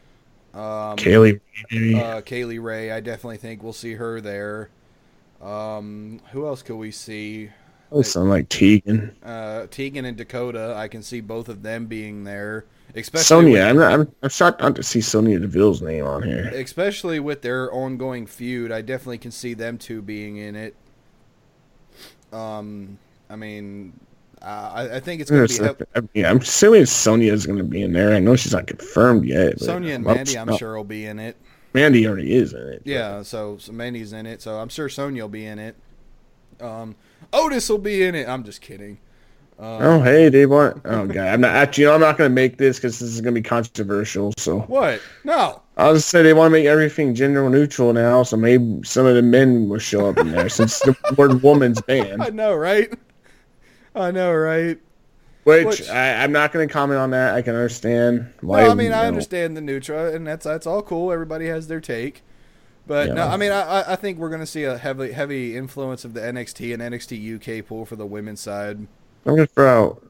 Kaylee Ray. I definitely think we'll see her there. Who else could we see? Something like Tegan. Tegan and Dakota. I can see both of them being there. Especially Sonya. I'm shocked not to see Sonya Deville's name on here. Especially with their ongoing feud, I definitely can see them two being in it. I mean, I think it's going to be. I'm assuming Sonya is going to be in there. I know she's not confirmed yet. Sonya and Mandy, I'm sure, will be in it. Mandy already is in it. Yeah, so Mandy's in it. So I'm sure Sonya will be in it. Otis will be in it. I'm just kidding. Hey, they want. Oh God, I'm not going to make this because this is going to be controversial. So what? No. I'll just say they want to make everything gender neutral now. So maybe some of the men will show up in there since the word "woman's" banned. I know, right? Which I'm not going to comment on that. I can understand why. No, I mean, I understand the neutral, and that's all cool. Everybody has their take. But no, I mean, I think we're going to see a heavy influence of the NXT and NXT UK pool for the women's side. I'm going to throw out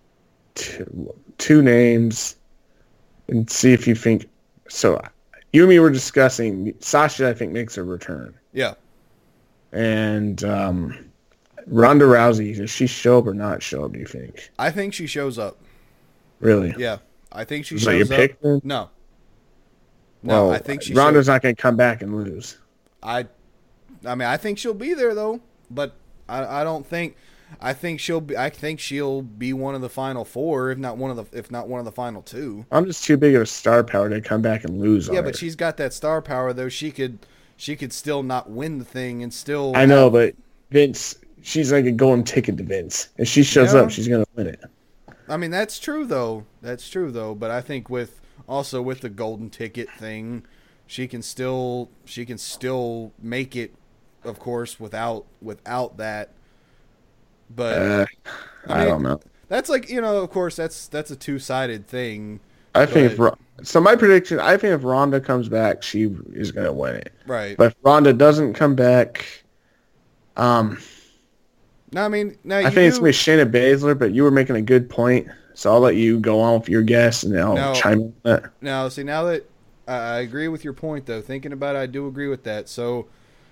two names and see if you think. So you and me were discussing Sasha. I think makes a return. Yeah. And Ronda Rousey, does she show up or not show up? Do you think? I think she shows up. Really? Yeah, I think she shows up. Your pick, then? No. No, I think Ronda's not going to come back and lose. I mean, I think she'll be there though, but I don't think. I think she'll be one of the final four, if not one of the final two. I'm just too big of a star power to come back and lose. Yeah, but she's got that star power though. She could still not win the thing and still. I know, but Vince, she's like a golden ticket to Vince. If she shows up, she's gonna win it. I mean, that's true though. But I think with the golden ticket thing, she can still make it of course, without that. But I don't know. That's like, of course, that's a two-sided thing. I think so. My prediction, I think if Ronda comes back, she is going to win it. Right. But if Ronda doesn't come back, no, I mean, I think it's going to be Shayna Baszler. But you were making a good point, so I'll let you go on with your guess, and I'll chime in on that. Now, see, now that I agree with your point, though, thinking about it, I do agree with that. So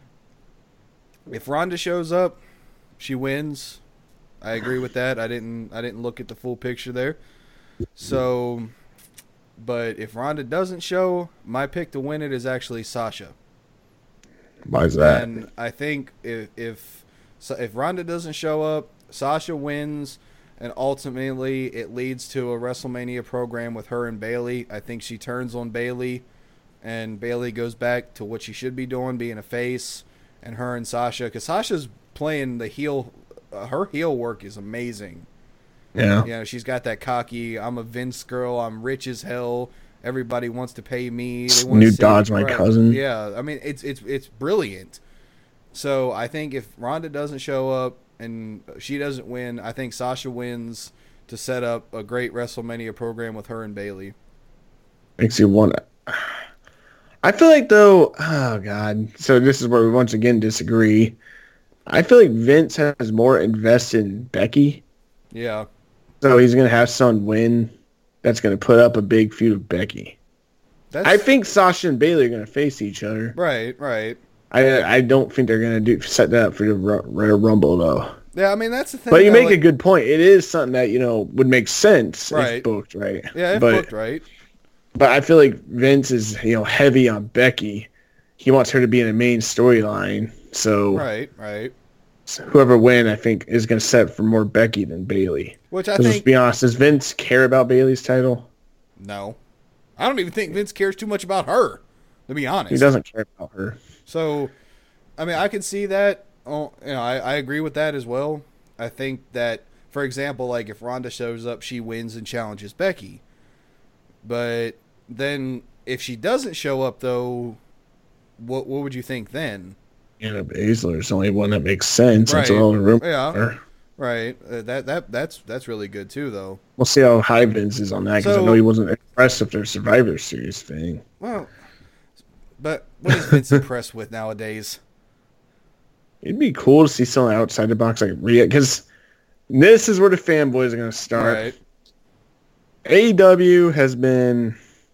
if Ronda shows up, she wins. I agree with that. I didn't look at the full picture there. So, but if Ronda doesn't show, my pick to win it is actually Sasha. Why is that? And I think if Ronda doesn't show up, Sasha wins, and ultimately it leads to a WrestleMania program with her and Bayley. I think she turns on Bayley, and Bayley goes back to what she should be doing, being a face, and her and Sasha, because Sasha's playing the heel. Her heel work is amazing. Yeah. She's got that cocky, I'm a Vince girl, I'm rich as hell, everybody wants to pay me. They want New Dodge, my cousin. Yeah, I mean, it's brilliant. So I think if Ronda doesn't show up and she doesn't win, I think Sasha wins to set up a great WrestleMania program with her and Bayley. Makes you want to... I feel like, though... Oh, God. So this is where we once again disagree. I feel like Vince has more invested in Becky. Yeah. So he's going to have someone win that's going to put up a big feud with Becky. I think Sasha and Bayley are going to face each other. Right. I don't think they're going to set that up for the Royal Rumble, though. Yeah, I mean, that's the thing. But you make a good point. It is something that, would make sense if booked right. Yeah, if booked right. But I feel like Vince is, heavy on Becky. He wants her to be in the main storyline. So Right. So whoever wins, I think, is going to set for more Becky than Bayley. Which I think... Let's be honest, does Vince care about Bayley's title? No. I don't even think Vince cares too much about her, to be honest. He doesn't care about her. So, I mean, I can see that. I agree with that as well. I think that, for example, like if Ronda shows up, she wins and challenges Becky. But then if she doesn't show up, though, what would you think then? Shayna Baszler is the only one that makes sense. Right. That's all the room. Yeah. Right. That's really good too, though. We'll see how high Vince is on that because I know he wasn't impressed with their Survivor Series thing. Well, but what is Vince impressed with nowadays? It'd be cool to see someone outside the box like Rhea, because this is where the fanboys are going to start. Right. AEW has been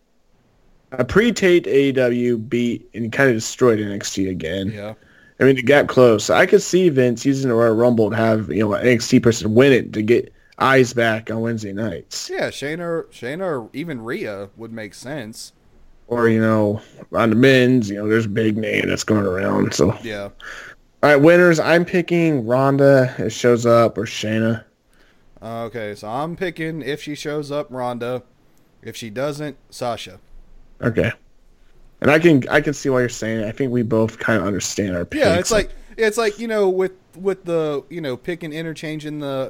a pre-taped AEW beat and kind of destroyed NXT again. Yeah. I mean, it got close. I could see Vince using the Royal Rumble to have an NXT person win it to get eyes back on Wednesday nights. Yeah, Shayna or even Rhea would make sense. Or, on the men's, there's a big name that's going around. So yeah. All right, winners. I'm picking Ronda if shows up or Shayna. Okay, so I'm picking if she shows up, Ronda. If she doesn't, Sasha. Okay. And I can see why you're saying it. I think we both kind of understand our picks. Yeah, it's like with the pick and interchange in the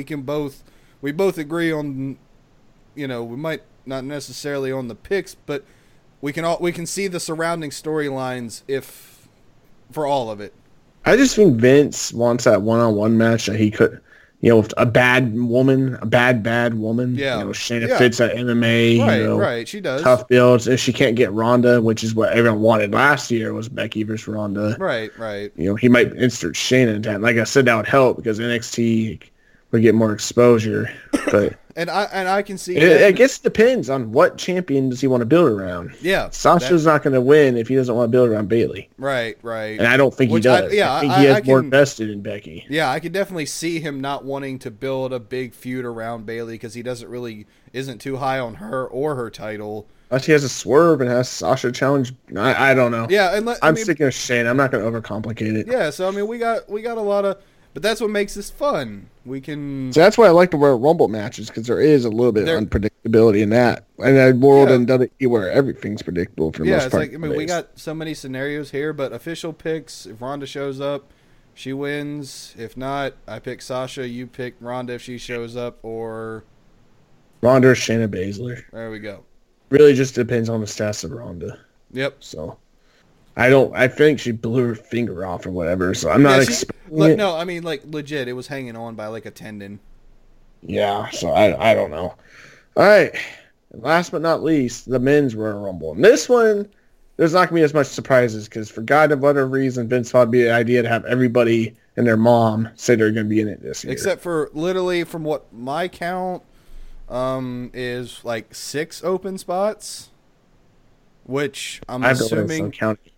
we both agree on we might not necessarily on the picks, but we can see the surrounding storylines for all of it. I just think Vince wants that one-on-one match that he could with a bad woman. Yeah. Shayna fits at MMA. Right. She does. Tough builds. If she can't get Ronda, which is what everyone wanted last year, was Becky versus Ronda. Right. He might insert Shayna into that. Like I said, that would help because NXT would get more exposure. But and I can see. I guess it depends on what champion does he want to build around. Yeah. Sasha's not going to win if he doesn't want to build around Bayley. Right. And I don't think he does. I think he has more invested in Becky. Yeah, I could definitely see him not wanting to build a big feud around Bayley because he isn't too high on her or her title. Unless he has a swerve and has Sasha challenge. I don't know. Yeah, I'm sticking with Shane. I'm not going to overcomplicate it. Yeah, so I mean we got a lot of, but that's what makes this fun. We can. So that's why I like the Royal Rumble matches because there is a little bit of unpredictability in that. And that world in WWE where everything's predictable for the most part. It's like we got so many scenarios here, but official picks. If Ronda shows up, she wins. If not, I pick Sasha. You pick Ronda if she shows up, or Ronda or Shayna Baszler. There we go. Really just depends on the stats of Ronda. Yep. So, I think she blew her finger off or whatever, so I'm not expecting it. No, I mean like legit, it was hanging on by like a tendon. Yeah, so I don't know. All right. And last but not least, the men's Royal Rumble. And this one, there's not going to be as much surprises because for God of whatever reason, Vince thought it'd be an idea to have everybody and their mom say they're going to be in it this year. Except for literally from what my count is like 6 open spots, which I'm assuming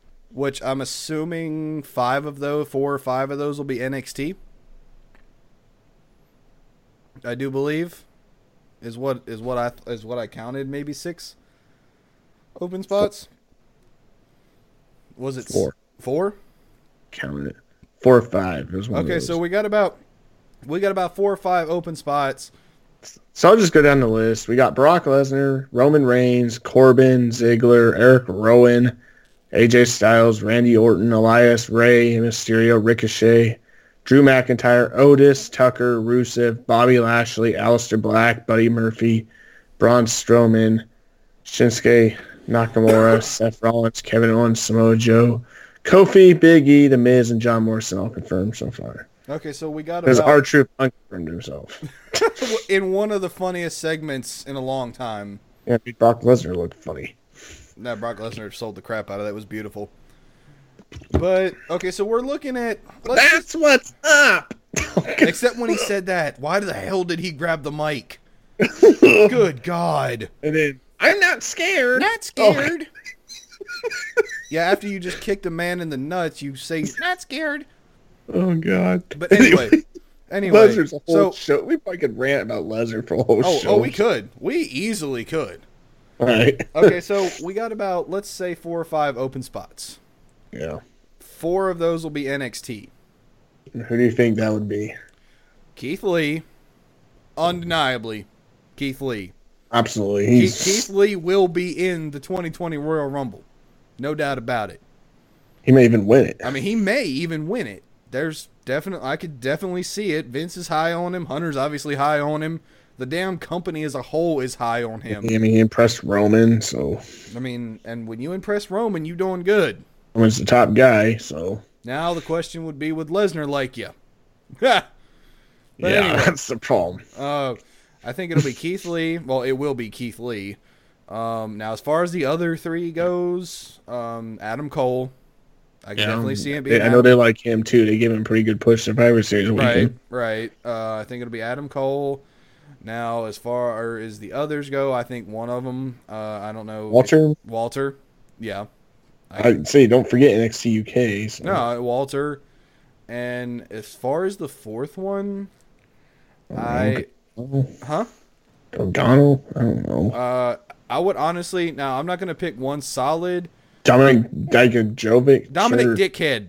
4 or 5 of those will be NXT. I do believe is what I counted, maybe 6 open spots. Was it 4? 4? Counted it. 4 or 5. It was one Okay, so we got about 4 or 5 open spots. So I'll just go down the list. We got Brock Lesnar, Roman Reigns, Corbin, Ziggler, Eric Rowan, AJ Styles, Randy Orton, Elias, Rey, Mysterio, Ricochet, Drew McIntyre, Otis, Tucker, Rusev, Bobby Lashley, Aleister Black, Buddy Murphy, Braun Strowman, Shinsuke Nakamura, Seth Rollins, Kevin Owens, Samoa Joe, Kofi, Big E, The Miz, and John Morrison all confirmed so far. Okay, so we got because about... R-Truth unconfirmed himself. in one of the funniest segments in a long time. Yeah, Brock Lesnar looked funny. That Brock Lesnar sold the crap out of that. It was beautiful. But, okay, so we're looking at... That's what's up! Except when he said that. Why the hell did he grab the mic? Good God. And then, I'm not scared. Not scared. Oh. Yeah, after you just kicked a man in the nuts, you say, not scared. Oh, God. But anyway. Lesnar's a whole show. We probably could rant about Lesnar for a whole show. Oh, we could. We easily could. All right. Okay, so we got about, let's say, 4 or 5 open spots. Yeah. 4 of those will be NXT. Who do you think that would be? Keith Lee. Undeniably. Keith Lee. Absolutely. Keith Lee will be in the 2020 Royal Rumble. No doubt about it. He may even win it. I mean, he may even win it. I could definitely see it. Vince is high on him. Hunter's obviously high on him. The damn company as a whole is high on him. I mean, he impressed Roman, so. I mean, and when you impress Roman, you doing good. Roman's the top guy, so. Now the question would be, would Lesnar like you? Yeah, anyway, that's the problem. I think it'll be Keith Lee. Well, it will be Keith Lee. Now, as far as the other 3 goes, Adam Cole. I can definitely see him being I know they like him, too. They give him a pretty good push Survivor Series weekend. Right. I think it'll be Adam Cole. Now, as far as the others go, I think one of them, I don't know. Walter. Yeah. I'd say don't forget NXT UK. So. No, Walter. And as far as the 4th one, Huh? O'Donnell? I don't know. I would honestly... Now, I'm not going to pick one solid... Dominic Dijakovic? Dominic Dickhead.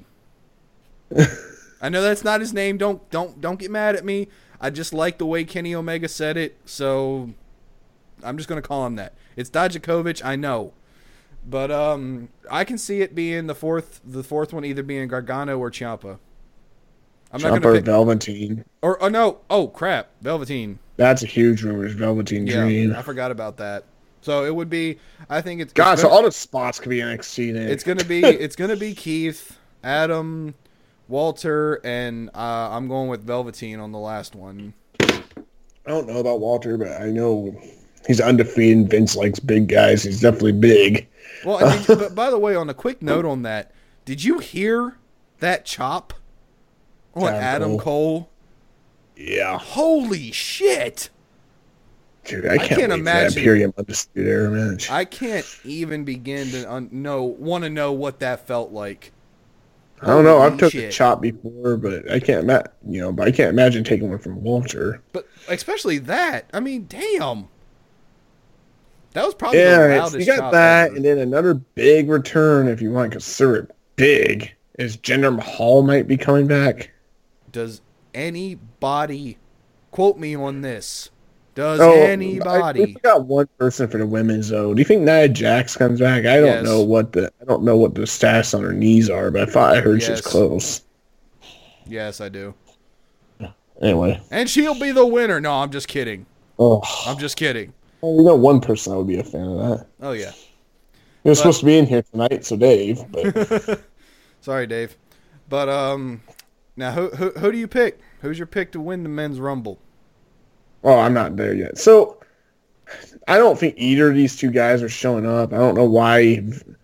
I know that's not his name. Don't get mad at me. I just like the way Kenny Omega said it, so I'm just going to call him that. It's Dijakovic, I know. But I can see it being the fourth one either being Gargano or Ciampa. I'm not going to pick Velveteen. Or no. Oh, crap. Velveteen. That's a huge rumor. Velveteen Dream. I forgot about that. So it would be. I think it's. God, so all the spots could be NXT. Then. It's gonna be Keith, Adam, Walter, and I'm going with Velveteen on the last one. I don't know about Walter, but I know he's undefeated. Vince likes big guys. He's definitely big. Well, but by the way, on a quick note on that, did you hear that chop on Adam Cole? Yeah. Holy shit! Dude, I can't imagine that Imperium Undisputed Era match. I can't even begin to want to know what that felt like. I don't know. I've took a chop before, but I can't imagine taking one from Walter. But especially that. I mean, damn. That was probably the loudest chop. You got that, ever. And then another big return, if you want to consider it big, is Jinder Mahal might be coming back. Does anybody quote me on this? Does anybody? I got one person for the women's though. Do you think Nia Jax comes back? I don't know what the status on her knees are, but I thought I heard she's close. Yes, I do. Anyway, and she'll be the winner. No, I'm just kidding. I'm just kidding. Well, one person I would be a fan of that. Oh yeah. He was supposed to be in here tonight, so Dave. But sorry, Dave. But now who do you pick? Who's your pick to win the men's rumble? oh, I'm not there yet. So I don't think either of these two guys are showing up. I don't know why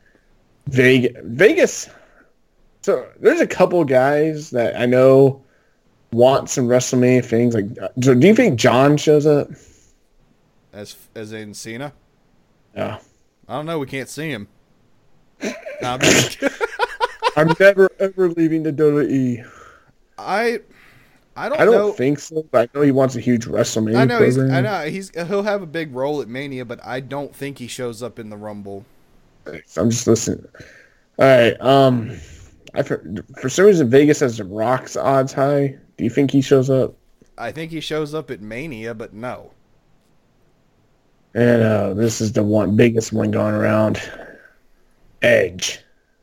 Vegas. So there's a couple guys that I know want some WrestleMania things. Like, so do you think John shows up? As in Cena? Yeah. I don't know. We can't see him. Nah, I'm just kidding. I'm never ever leaving the WWE. I don't I don't know. think so, but I know he wants a huge WrestleMania I know program. he'll have a big role at Mania, but I don't think he shows up in the Rumble. I'm just listening. All right. For some reason, Vegas has the Rock's odds high. Do you think he shows up? I think he shows up at Mania, but no. And this is the biggest one going around. Edge.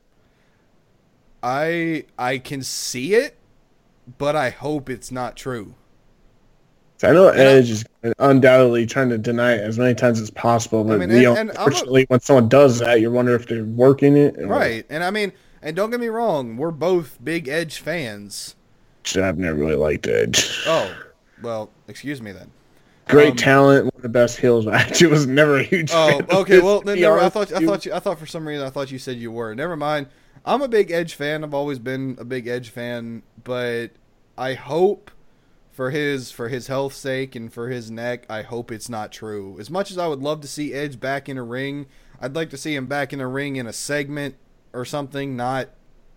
I can see it, but I hope it's not true. So I know Edge is undoubtedly trying to deny it as many times as possible, but unfortunately, when someone does that, you wonder if they're working it. Right, and don't get me wrong, we're both big Edge fans. I've never really liked Edge. Oh, well, excuse me then. Great talent, one of the best heels. I actually was never a huge fan. Oh, okay. Well, then I thought for some reason I thought you said you were. Never mind. I'm a big Edge fan. I've always been a big Edge fan, but I hope for his health's sake and for his neck, I hope it's not true. As much as I would love to see Edge back in a ring, I'd like to see him back in a ring in a segment or something, not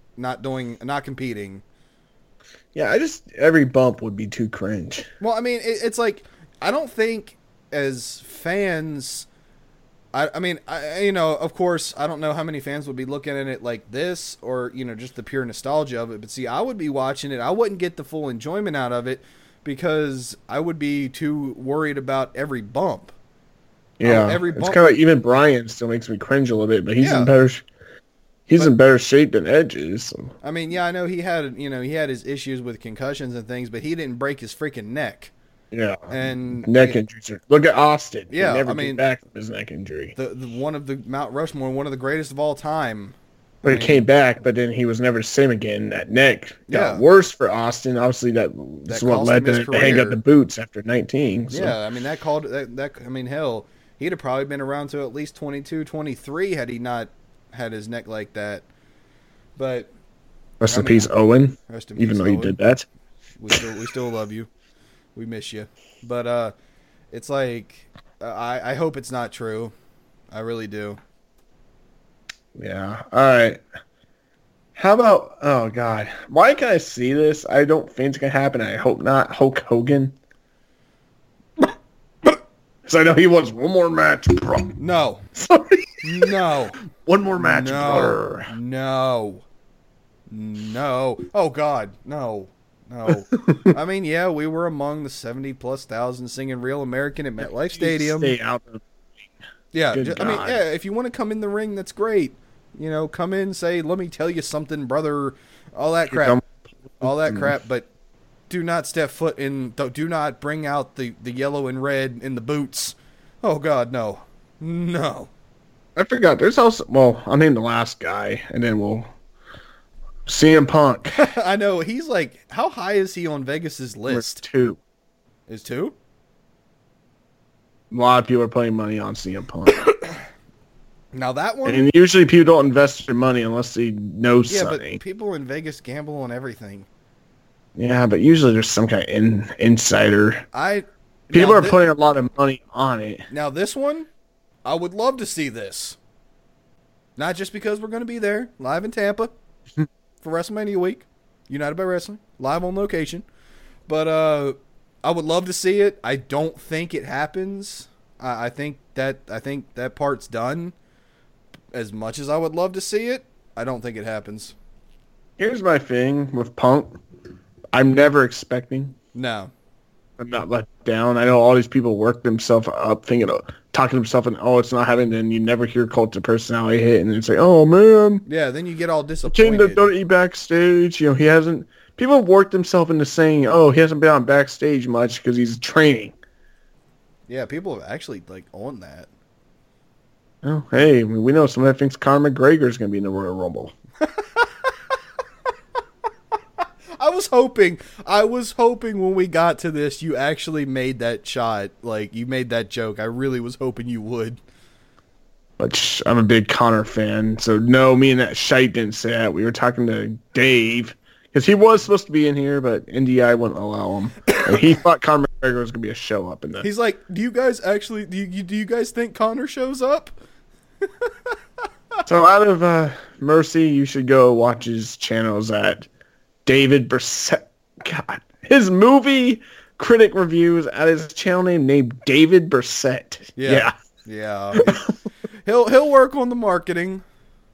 competing. Yeah, every bump would be too cringe. Well, I mean, it's like, I don't think as fans, I mean, of course, I don't know how many fans would be looking at it like this or, just the pure nostalgia of it. But see, I would be watching it. I wouldn't get the full enjoyment out of it because I would be too worried about every bump. Yeah, it's kind of like even Bryan still makes me cringe a little bit, but he's in better. In better shape than Edge is. So. I mean, yeah, I know he had his issues with concussions and things, but he didn't break his freaking neck. Yeah, and neck injuries. Look at Austin. Yeah, he never came back from his neck injury. The one of the Mount Rushmore, one of the greatest of all time. But he came back, but then he was never the same again. That neck got worse for Austin. Obviously, that's what led to hang up the boots after 19. So. Yeah, I mean I mean, hell, he'd have probably been around to at least 22, 23 had he not had his neck like that. But rest in peace, Owen. Even though you did that, we still love you. We miss you. But it's like I hope it's not true. I really do. Yeah. All right. How about? Oh God, why can I see this? I don't think it's gonna happen. I hope not. Hulk Hogan. Because I know he wants one more match, bro. No. Sorry. No. One more match, bro. No. Oh, God. No. I mean, yeah, we were among the 70,000+ singing Real American at MetLife Stadium. Stay out of the ring. Yeah. I mean, yeah, if you want to come in the ring, that's great. Come in, say, let me tell you something, brother. All that crap. But do not step foot in. Do not bring out the yellow and red in the boots. Oh God, no. I forgot. There's also I'll name the last guy, and then we'll CM Punk. I know he's like, how high is he on Vegas's list? 2. Is 2? A lot of people are putting money on CM Punk. Now that one, and usually people don't invest their money unless they know something. Yeah, but people in Vegas gamble on everything. Yeah, but usually there's some kind of insider. People are putting a lot of money on it. Now this one, I would love to see this. Not just because we're going to be there, live in Tampa, for WrestleMania week, United by Wrestling, live on location. But I would love to see it. I don't think it happens. I think that part's done. As much as I would love to see it, I don't think it happens. Here's my thing with Punk. I'm never expecting. No. I'm not let down. I know all these people work themselves up thinking of talking themselves and it's not happening. Then you never hear cult of personality hit and it's like, oh man. Yeah, then you get all disappointed. Came to WWE backstage. He hasn't. People have worked themselves into saying, he hasn't been on backstage much because he's training. Yeah, people have actually on that. Oh, hey, we know somebody thinks Conor McGregor is going to be in the Royal Rumble. I was hoping when we got to this, you actually made that shot. Like, you made that joke. I really was hoping you would. But I'm a big Conor fan, so no, me and that shite didn't say that. We were talking to Dave, because he was supposed to be in here, but NDI wouldn't allow him. And he thought Conor McGregor was going to be a show up in the... He's like, do you guys actually, do you guys think Conor shows up? So out of mercy, you should go watch his channels at David Brissett. God, his movie critic reviews at his channel named David Brissett. Yeah. He'll work on the marketing.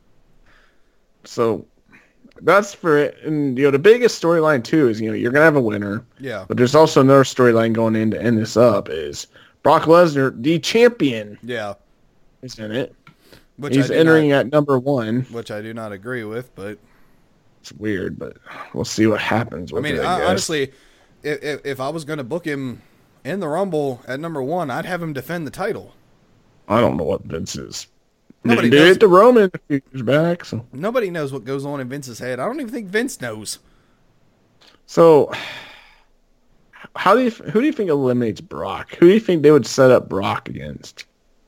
So that's for it. And the biggest storyline too is you're gonna have a winner. Yeah. But there's also another storyline going in to end this up is Brock Lesnar, the champion. Yeah. Is in it. Which he's entering at number 1. Which I do not agree with, but it's weird, but we'll see what happens with it, I guess. Honestly, if I was going to book him in the Rumble at number 1, I'd have him defend the title. I don't know what Vince is. Nobody did knows. it to Roman a few years back. So nobody knows what goes on in Vince's head. I don't even think Vince knows. So, who do you think eliminates Brock? Who do you think they would set up Brock against?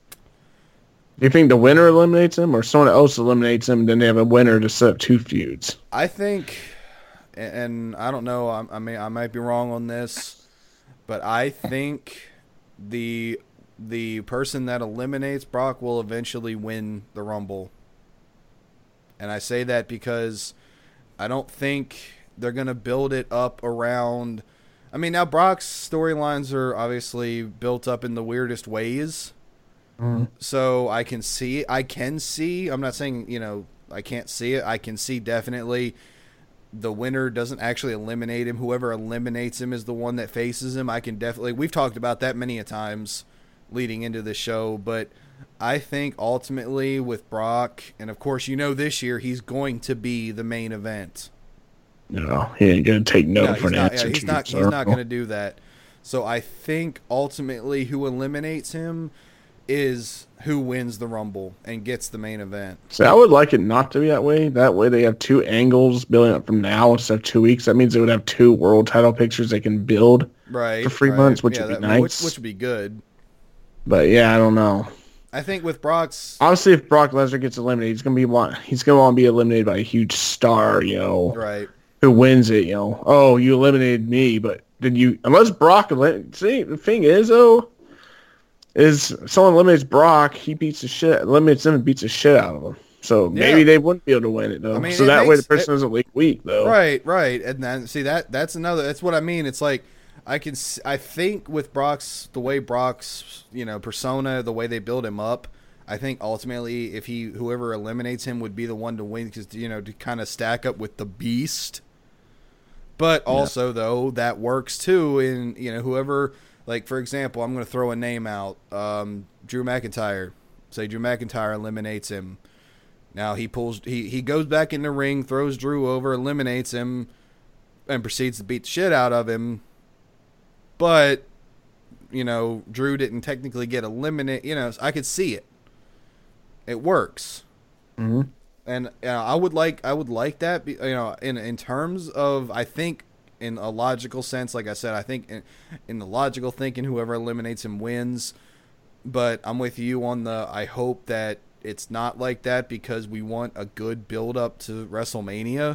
Do you think the winner eliminates him, or someone else eliminates him, and then they have a winner to set up 2 feuds? I think, and I don't know, I might be wrong on this, but I think the person that eliminates Brock will eventually win the Rumble. And I say that because I don't think they're going to build it up around... I mean, now Brock's storylines are obviously built up in the weirdest ways. So I can see, I'm not saying, I can't see it. I can see definitely the winner doesn't actually eliminate him. Whoever eliminates him is the one that faces him. I can definitely, we've talked about that many a times leading into the show, but I think ultimately with Brock, and of course, this year he's going to be the main event. No, he ain't going to take no for an answer. He's not going to do that. So I think ultimately who eliminates him is who wins the Rumble and gets the main event. So I would like it not to be that way. That way they have 2 angles building up from now instead of 2 weeks. That means they would have 2 world title pictures they can build for 3 months, which would be nice. Which would be good. But yeah, I don't know. I think with Brock's... Honestly, if Brock Lesnar gets eliminated, he's going to want to be eliminated by a huge star, Right. Who wins it, Oh, you eliminated me, but did you... Unless Brock... See, the thing is, though... is someone eliminates Brock, he eliminates them and beats the shit out of them. So maybe they wouldn't be able to win it, though. So that way the person doesn't look weak, though. Right. And then, see, that's what I mean. It's like, I think with the way Brock's, persona, the way they build him up, I think ultimately whoever eliminates him would be the one to win because, to kind of stack up with the Beast. But also, though, that works too in, whoever... Like, for example, I'm going to throw a name out. Drew McIntyre. Say Drew McIntyre eliminates him. Now he goes back in the ring, throws Drew over, eliminates him, and proceeds to beat the shit out of him. But, Drew didn't technically get eliminated. I could see it. It works. Mm-hmm. And I would like that, in terms of, I think, in a logical sense, like I said, I think in the logical thinking, whoever eliminates him wins. But I'm with you on I hope that it's not like that because we want a good build up to WrestleMania.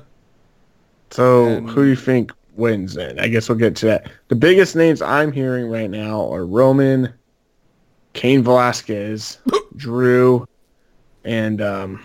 So who do you think wins then? I guess we'll get to that. The biggest names I'm hearing right now are Roman, Cain Velasquez, Drew, and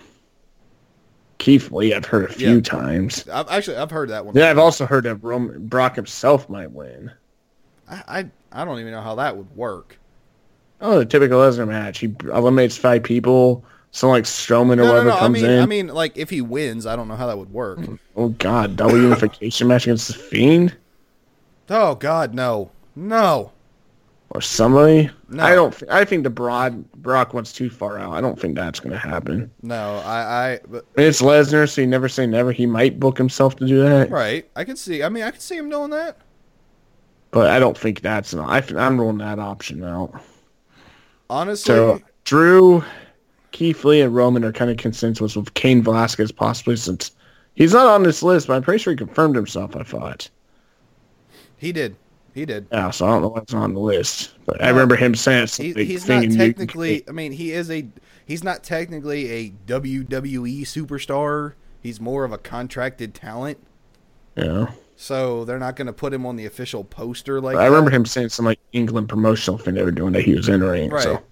Keith Lee. I've heard a few times. I've heard that one. Yeah, I've also heard that Brock himself might win. I don't even know how that would work. Oh, the typical Lesnar match. He eliminates 5 people. Someone like Strowman or whatever comes in. I mean, like, if he wins, I don't know how that would work. Oh, God. Double unification match against The Fiend? Oh, God, no. No. Or somebody? No. I think Brock went's too far out. I don't think that's going to happen. No, but it's Lesnar, so you never say never. He might book himself to do that. Right. I could see him doing that. But I don't think I'm ruling that option out. Honestly. So, Drew, Keith Lee and Roman are kind of consensus with Cain Velasquez possibly, since he's not on this list, but I'm pretty sure he confirmed himself, I thought. He did. Yeah, so I don't know what's on the list, but I remember him saying something. He's not technically. I mean, he's not technically a WWE superstar. He's more of a contracted talent. Yeah. So they're not going to put him on the official poster like I remember him saying some like England promotional thing they were doing that he was entering. Right. So. All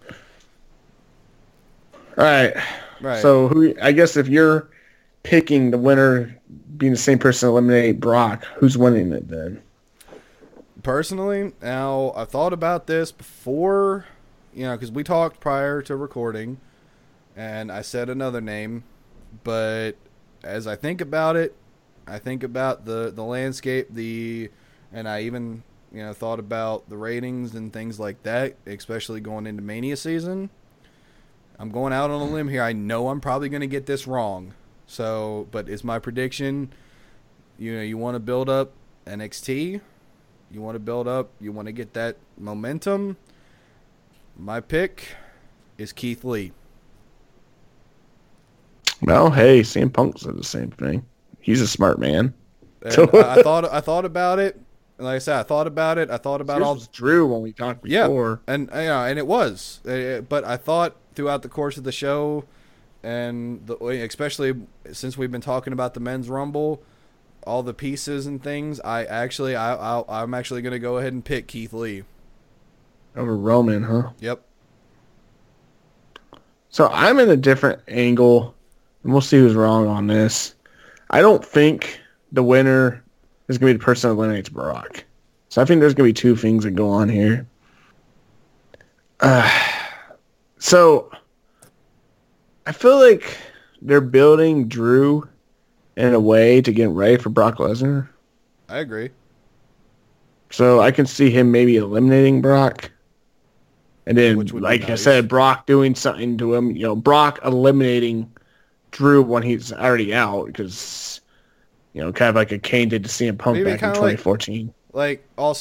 right. Right. So I guess if you're picking the winner being the same person to eliminate Brock, who's winning it then? Personally, now I've thought about this before, because we talked prior to recording, and I said another name, but as I think about it, I think about the landscape, and I even thought about the ratings and things like that, especially going into Mania season. I'm going out on a limb here. I know I'm probably going to get this wrong, but it's my prediction. You want to build up NXT. You want to get that momentum. My pick is Keith Lee. Well, hey, CM Punk said the same thing. He's a smart man. I thought about it. Like I said, I thought about all. Was Drew when we talked before. Yeah, and it was. But I thought throughout the course of the show, and especially since we've been talking about the Men's Rumble, all the pieces and things, I'm actually going to go ahead and pick Keith Lee over Roman, huh? Yep. So I'm in a different angle, and we'll see who's wrong on this. I don't think the winner is going to be the person that eliminates Brock. So I think there's going to be two things that go on here. So I feel like they're building Drew in a way to get ready for Brock Lesnar. I agree. So I can see him maybe eliminating Brock. And then, like I said, Brock doing something to him. Brock eliminating Drew when he's already out because, kind of like a Kane did to CM Punk back in 2014. Let's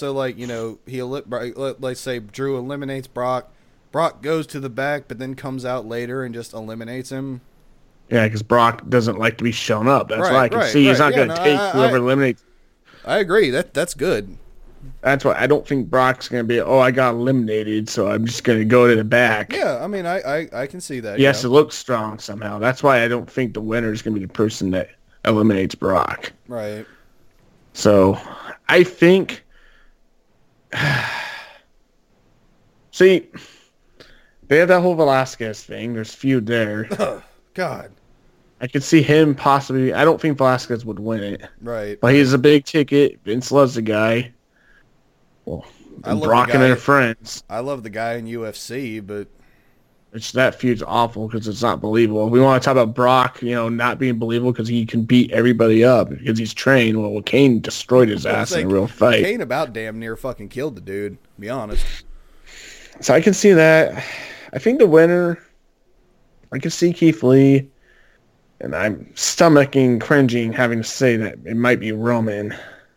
say Drew eliminates Brock. Brock goes to the back, but then comes out later and just eliminates him. Yeah, because Brock doesn't like to be shown up. That's why I can see he's not going to take whoever eliminates. I agree. That's good. That's why I don't think Brock's going to be, I got eliminated, so I'm just going to go to the back. Yeah, I mean, I can see that. He has to look strong somehow. That's why I don't think the winner is going to be the person that eliminates Brock. Right. So, I think... See, they have that whole Velasquez thing. There's feud there. Oh, God. I could see him possibly... I don't think Velasquez would win it. Right. But he's a big ticket. Vince loves the guy. Well, Brock and their friends. I love the guy in UFC, but... That feud's awful because it's not believable. We want to talk about Brock, not being believable because he can beat everybody up because he's trained. Well, Kane destroyed his ass in a real fight. Kane about damn near fucking killed the dude, to be honest. So I can see that. I think the winner, I can see Keith Lee, and I'm stomaching, cringing, having to say that it might be Roman.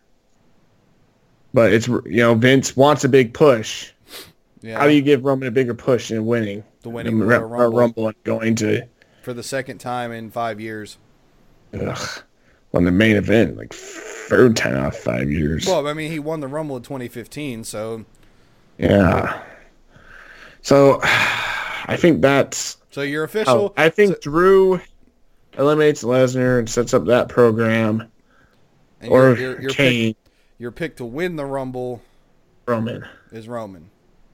But it's, Vince wants a big push. Yeah. How do you give Roman a bigger push in winning? The winning Rumble and going to... For the second time in 5 years. Ugh. On the main event, third time out of 5 years. Well, I mean, he won the Rumble in 2015, so... Yeah. So, I think that's... So you're official... I think Drew eliminates Lesnar and sets up that program. And or Kane. Your pick to win the Rumble... Roman. Is Roman.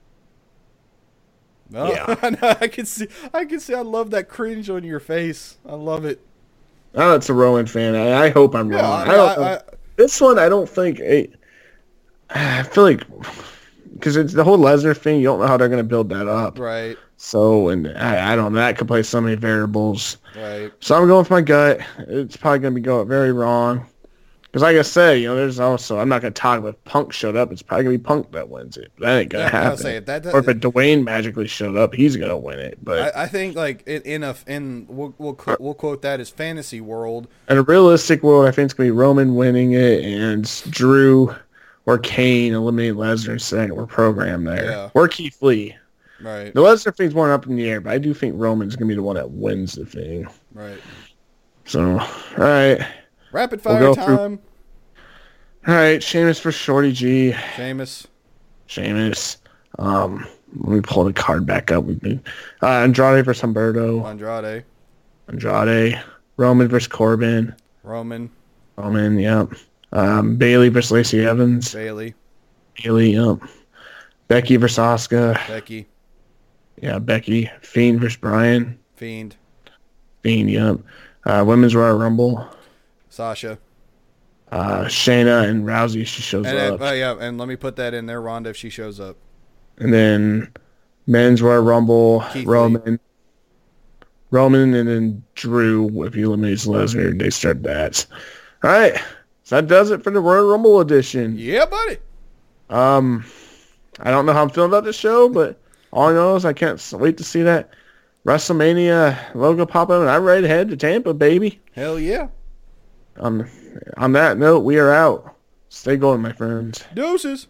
No, yeah. I can see. I love that cringe on your face. I love it. Oh, it's a Roman fan. I hope I'm wrong. This one, I don't think. I feel like because it's the whole Lesnar thing. You don't know how they're going to build that up, right? So, and I don't know. That could play so many variables, right? So I'm going with my gut. It's probably going to be going very wrong. Because like I said, there's also, I'm not going to talk about if Punk showed up. It's probably going to be Punk that wins it. That ain't going to happen. Or if Dwayne magically showed up, he's going to win it. But I think we'll quote that as fantasy world. In a realistic world, I think it's going to be Roman winning it and Drew or Kane eliminating Lesnar saying we're programmed there. Yeah. Or Keith Lee. Right. The Lesnar thing's more up in the air, but I do think Roman's going to be the one that wins the thing. Right. So, all right. Rapid fire time. All right, Sheamus for Shorty G. Sheamus. Let me pull the card back up. Andrade versus Humberto. Andrade. Roman versus Corbin. Roman, yep. Bailey versus Lacey Evans. Bailey, yep. Becky versus Asuka. Becky. Yeah, Becky. Fiend versus Bryan. Fiend, yep. Women's Royal Rumble. Sasha. Shayna and Rousey, she shows up. And let me put that in there, Ronda, if she shows up. And then Men's Royal Rumble, Keith Roman, and then Drew, if he eliminates Lesnar, they start that. All right. So that does it for the Royal Rumble edition. Yeah, buddy. I don't know how I'm feeling about this show, but all I know is I can't wait to see that WrestleMania logo pop up, and I'm ready to head to Tampa, baby. Hell yeah. On that note, we are out. Stay golden, my friends. Deuces.